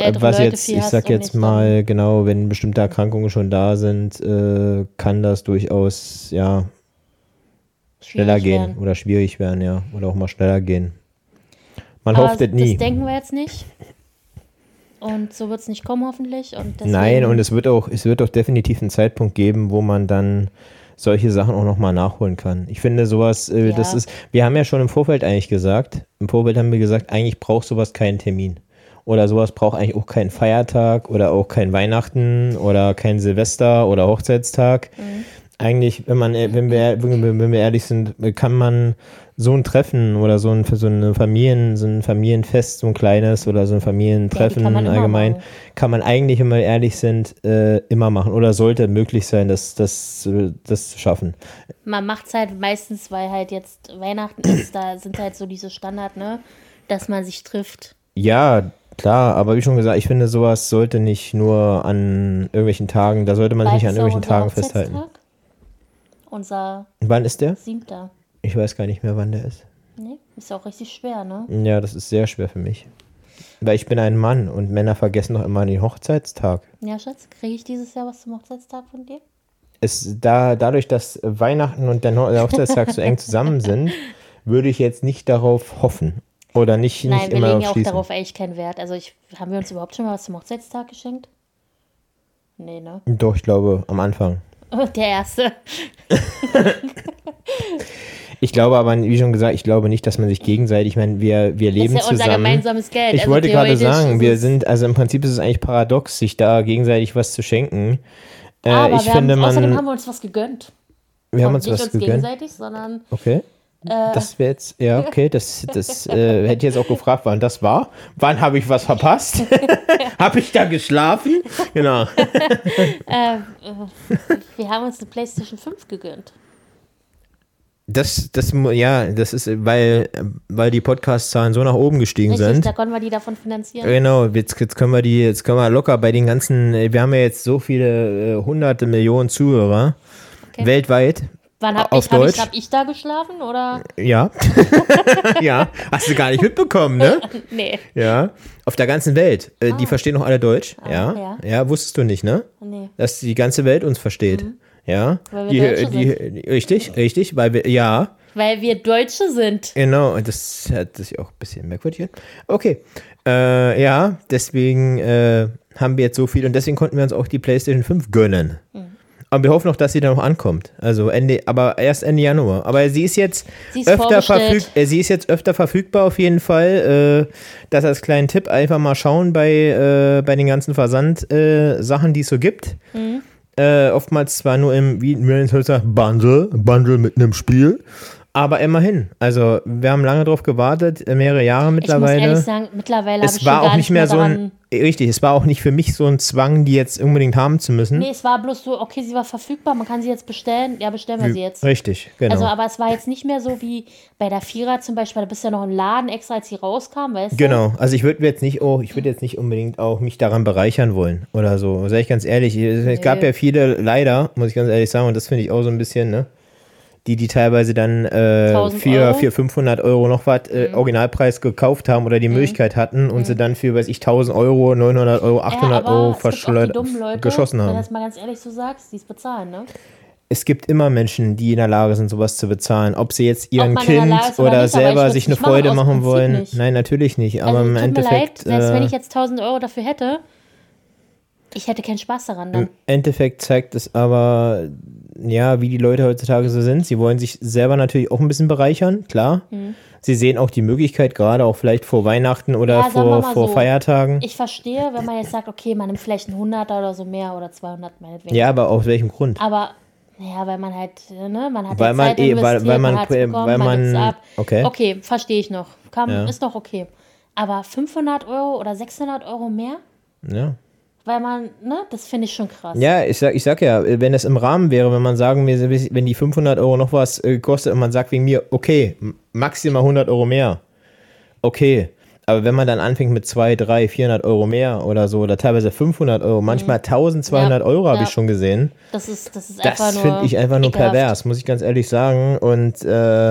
genau, wenn bestimmte Erkrankungen schon da sind, kann das durchaus, ja, schneller gehen oder schwierig werden, ja, oder auch mal schneller gehen. Man hofft es nie. Das denken wir jetzt nicht. Und so wird es nicht kommen, hoffentlich. Und deswegen, nein, und es wird auch definitiv einen Zeitpunkt geben, wo man dann solche Sachen auch nochmal nachholen kann. Ich finde sowas, das ist, wir haben ja schon im Vorfeld eigentlich gesagt, eigentlich braucht sowas keinen Termin. Oder sowas braucht eigentlich auch keinen Feiertag oder auch kein Weihnachten oder kein Silvester oder Hochzeitstag. Eigentlich, wenn wir ehrlich sind, kann man so ein Treffen oder so ein Familienfest, so ein kleines oder so ein Familientreffen allgemein, kann man eigentlich, wenn wir ehrlich sind, immer machen oder sollte möglich sein, das zu schaffen. Man macht es halt meistens, weil halt jetzt Weihnachten ist, da sind halt so diese Standard, ne, dass man sich trifft. Ja, klar, aber wie schon gesagt, ich finde, sowas sollte nicht nur an irgendwelchen Tagen, da sollte man sich nicht an irgendwelchen Tagen festhalten. Wann ist der? 7. Ich weiß gar nicht mehr, wann der ist. Nee, ist auch richtig schwer, ne? Ja, das ist sehr schwer für mich. Weil ich bin ein Mann und Männer vergessen doch immer den Hochzeitstag. Ja, Schatz, kriege ich dieses Jahr was zum Hochzeitstag von dir? Dadurch, dass Weihnachten und der Hochzeitstag so eng zusammen sind, würde ich jetzt nicht darauf hoffen. Oder nicht Nein, nicht wir immer legen ja auch schließen. darauf eigentlich keinen Wert. Also haben wir uns überhaupt schon mal was zum Hochzeitstag geschenkt? Nee, ne? Doch, ich glaube, am Anfang. Der erste. Ich glaube aber, wie schon gesagt, ich glaube nicht, dass man sich gegenseitig, ich meine, wir leben das ist ja zusammen. unser gemeinsames Geld. Ich also wollte gerade sagen, theoretisch im Prinzip ist es eigentlich paradox, sich da gegenseitig was zu schenken. Aber außerdem haben wir wir uns was gegönnt. haben uns nicht was uns gegönnt. gegenseitig, sondern Okay. Das wäre jetzt, ja, okay, das hätte ich jetzt auch gefragt, wann das war. Wann habe ich was verpasst? Habe ich da geschlafen? Genau. wir haben uns eine PlayStation 5 gegönnt. Das ist, weil die Podcast-Zahlen so nach oben gestiegen Richtig, sind. da konnten wir die davon finanzieren. Genau, jetzt können wir locker bei den ganzen, wir haben ja jetzt so viele hunderte Millionen Zuhörer weltweit. Wann hab ich da geschlafen, oder? Ja. Ja, hast du gar nicht mitbekommen, ne? Nee. Ja, auf der ganzen Welt. Die verstehen noch alle Deutsch. Ja, wusstest du nicht, ne? Nee. Dass die ganze Welt uns versteht. Ja. Weil wir Deutsche sind. Richtig, weil wir Deutsche sind. Genau, und das hat sich auch ein bisschen merkwürdig an. Okay. Deswegen haben wir jetzt so viel und deswegen konnten wir uns auch die PlayStation 5 gönnen. Aber wir hoffen noch, dass sie dann noch ankommt. Also erst Ende Januar. Aber sie ist jetzt öfter verfügbar auf jeden Fall. Das als kleinen Tipp, einfach mal schauen bei den ganzen Versand-Sachen, die es so gibt. Oftmals zwar nur im Bundle mitten im Spiel. Aber immerhin. Also wir haben lange drauf gewartet, mehrere Jahre mittlerweile. Ich muss ehrlich sagen, mittlerweile habe ich war schon auch gar nicht mehr so daran. Richtig, es war auch nicht für mich so ein Zwang, die jetzt unbedingt haben zu müssen. Nee, es war bloß so, okay, sie war verfügbar, man kann sie jetzt bestellen. Ja, bestellen wir sie jetzt. Richtig, genau. Also, aber es war jetzt nicht mehr so wie bei der Vierer zum Beispiel, da bist du ja noch im Laden extra, als sie rauskam, weißt du? Genau, also ich würde jetzt nicht unbedingt auch mich daran bereichern wollen oder so. Sag ich ganz ehrlich, es gab ja viele, leider, muss ich ganz ehrlich sagen, und das finde ich auch so ein bisschen, ne? Die teilweise dann für 500 Euro noch was Originalpreis gekauft haben oder die Möglichkeit hatten und sie dann für, 1.000 Euro, 900 Euro, 800 Euro geschossen haben. Wenn du das mal ganz ehrlich so sagst, die es bezahlen, ne? Es gibt immer Menschen, die in der Lage sind, sowas zu bezahlen. Ob sie jetzt ihren Kind oder nicht, selber sich eine Freude machen wollen. Nicht. Nein, natürlich nicht. Aber also, im Endeffekt. Mir leid, selbst wenn ich jetzt 1.000 Euro dafür hätte, ich hätte keinen Spaß daran dann. Im Endeffekt zeigt es aber, ja, wie die Leute heutzutage so sind. Sie wollen sich selber natürlich auch ein bisschen bereichern, klar. Sie sehen auch die Möglichkeit, gerade auch vielleicht vor Weihnachten oder vor Feiertagen. Ich verstehe, wenn man jetzt sagt, okay, man nimmt vielleicht einen 100er oder so mehr oder 200 meinetwegen. Ja, aber aus welchem Grund? Aber, ja, weil man halt, ne, man hat weil man Zeit investiert, man gibt's ab. Okay. Okay, verstehe ich noch. Ist doch okay. Aber 500 Euro oder 600 Euro mehr? Ja. Weil man, ne, das finde ich schon krass. Ja, ich sag ja, wenn es im Rahmen wäre, wenn man sagen wir, wenn die 500 Euro noch was kostet und man sagt wegen mir, okay, maximal 100 Euro mehr, okay, aber wenn man dann anfängt mit 200, 300, 400 Euro mehr oder so, oder teilweise 500 Euro, manchmal 1.200 Euro habe ich schon gesehen. Das finde ich einfach nur pervers, muss ich ganz ehrlich sagen. Und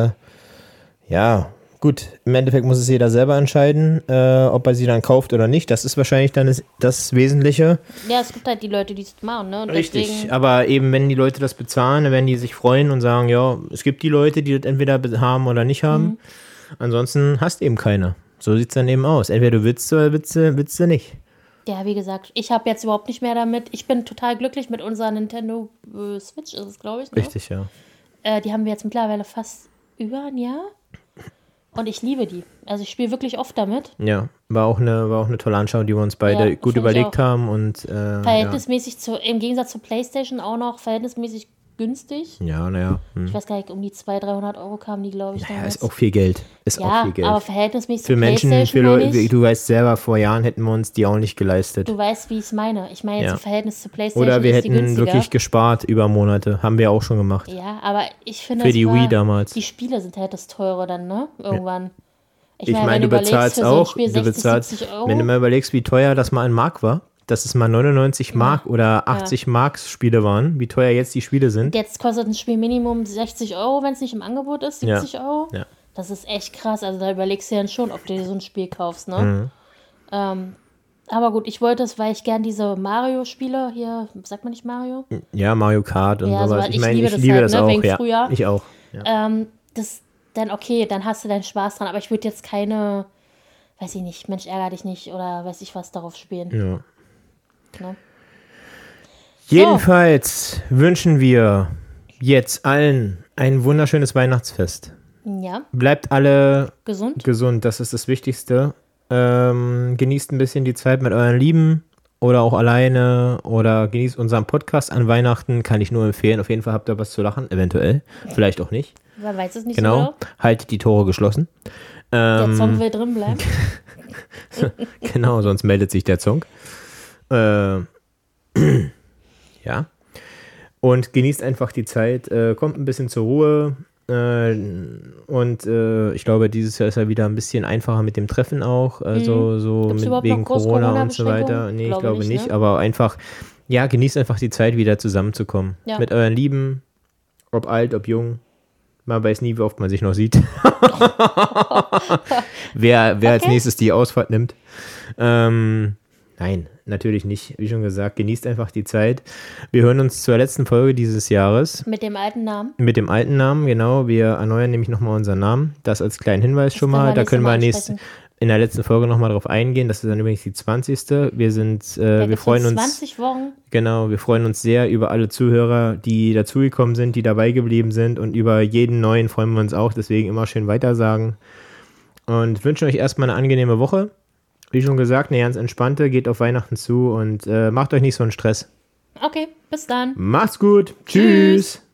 gut, im Endeffekt muss es jeder selber entscheiden, ob er sie dann kauft oder nicht. Das ist wahrscheinlich dann das Wesentliche. Ja, es gibt halt die Leute, die es machen, ne? Und richtig, deswegen aber eben, wenn die Leute das bezahlen, dann werden die sich freuen und sagen, ja, es gibt die Leute, die das entweder haben oder nicht haben. Ansonsten hast eben keiner. So sieht es dann eben aus. Entweder du willst oder willst du nicht. Ja, wie gesagt, ich habe jetzt überhaupt nicht mehr damit. Ich bin total glücklich mit unserer Nintendo Switch, ist es, glaube ich. Ne? Richtig, ja. Die haben wir jetzt mittlerweile fast über ein Jahr. Und ich liebe die. Also ich spiele wirklich oft damit. Ja, war auch eine tolle Anschauung, die wir uns beide gut überlegt haben. Und, verhältnismäßig im Gegensatz zur PlayStation auch noch verhältnismäßig günstig. Ja, naja. Ich weiß gar nicht, um die 200-300 Euro kamen die, glaube ich. Ja, ist auch viel Geld. Aber verhältnismäßig für Menschen, für Leute, du weißt selber, vor Jahren hätten wir uns die auch nicht geleistet. Du weißt, wie ich es meine. Ich meine jetzt im Verhältnis zur PlayStation. Oder wir hätten wirklich gespart über Monate. Haben wir auch schon gemacht. Ja, aber ich finde, für die Wii damals. Die Spiele sind halt das Teure dann, ne? Irgendwann. Ja. Ich meine, du bezahlst auch, wenn du mal überlegst, wie teuer das mal in Mark war, dass es mal 99 Mark oder 80 Mark Spiele waren, wie teuer jetzt die Spiele sind. Jetzt kostet ein Spiel Minimum 60 Euro, wenn es nicht im Angebot ist, 70 Euro. Ja. Das ist echt krass, also da überlegst du ja schon, ob du dir so ein Spiel kaufst, ne? Aber gut, ich wollte es, weil ich gern diese Mario-Spiele hier, sagt man nicht Mario? Ja, Mario Kart und sowas. Ich liebe das auch, ja. Früher. Ich auch. Ja. Dann okay, dann hast du deinen Spaß dran, aber ich würde jetzt keine, weiß ich nicht, Mensch ärger dich nicht oder weiß ich was darauf spielen. Ja. Ne? Jedenfalls wünschen wir jetzt allen ein wunderschönes Weihnachtsfest. Ja. Bleibt alle gesund, das ist das Wichtigste. Genießt ein bisschen die Zeit mit euren Lieben oder auch alleine oder genießt unseren Podcast an Weihnachten, kann ich nur empfehlen. Auf jeden Fall habt ihr was zu lachen, eventuell, vielleicht auch nicht. Man weiß es nicht genau. Haltet die Tore geschlossen. Der Zong will drin bleiben. Genau, sonst meldet sich der Zong. Ja. Und genießt einfach die Zeit. Kommt ein bisschen zur Ruhe. Und ich glaube, dieses Jahr ist ja wieder ein bisschen einfacher mit dem Treffen auch. Also so Gibt's mit, überhaupt wegen noch groß Corona und so weiter. Corona-Beschränkungen? Nee, ich glaube nicht. Ne? Aber einfach, ja, genießt einfach die Zeit, wieder zusammenzukommen. Ja. Mit euren Lieben, ob alt, ob jung. Man weiß nie, wie oft man sich noch sieht. wer als nächstes die Ausfahrt nimmt. Nein, natürlich nicht. Wie schon gesagt, genießt einfach die Zeit. Wir hören uns zur letzten Folge dieses Jahres. Mit dem alten Namen. Mit dem alten Namen, genau. Wir erneuern nämlich nochmal unseren Namen. Das als kleinen Hinweis schon mal. Da können wir in der letzten Folge nochmal drauf eingehen. Das ist dann übrigens die 20. Wir freuen uns. 20 Wochen. Genau, wir freuen uns sehr über alle Zuhörer, die dazugekommen sind, die dabei geblieben sind. Und über jeden neuen freuen wir uns auch. Deswegen immer schön weitersagen. Und wünschen euch erstmal eine angenehme Woche. Wie schon gesagt, eine ganz entspannte, geht auf Weihnachten zu und macht euch nicht so einen Stress. Okay, bis dann. Macht's gut. Tschüss.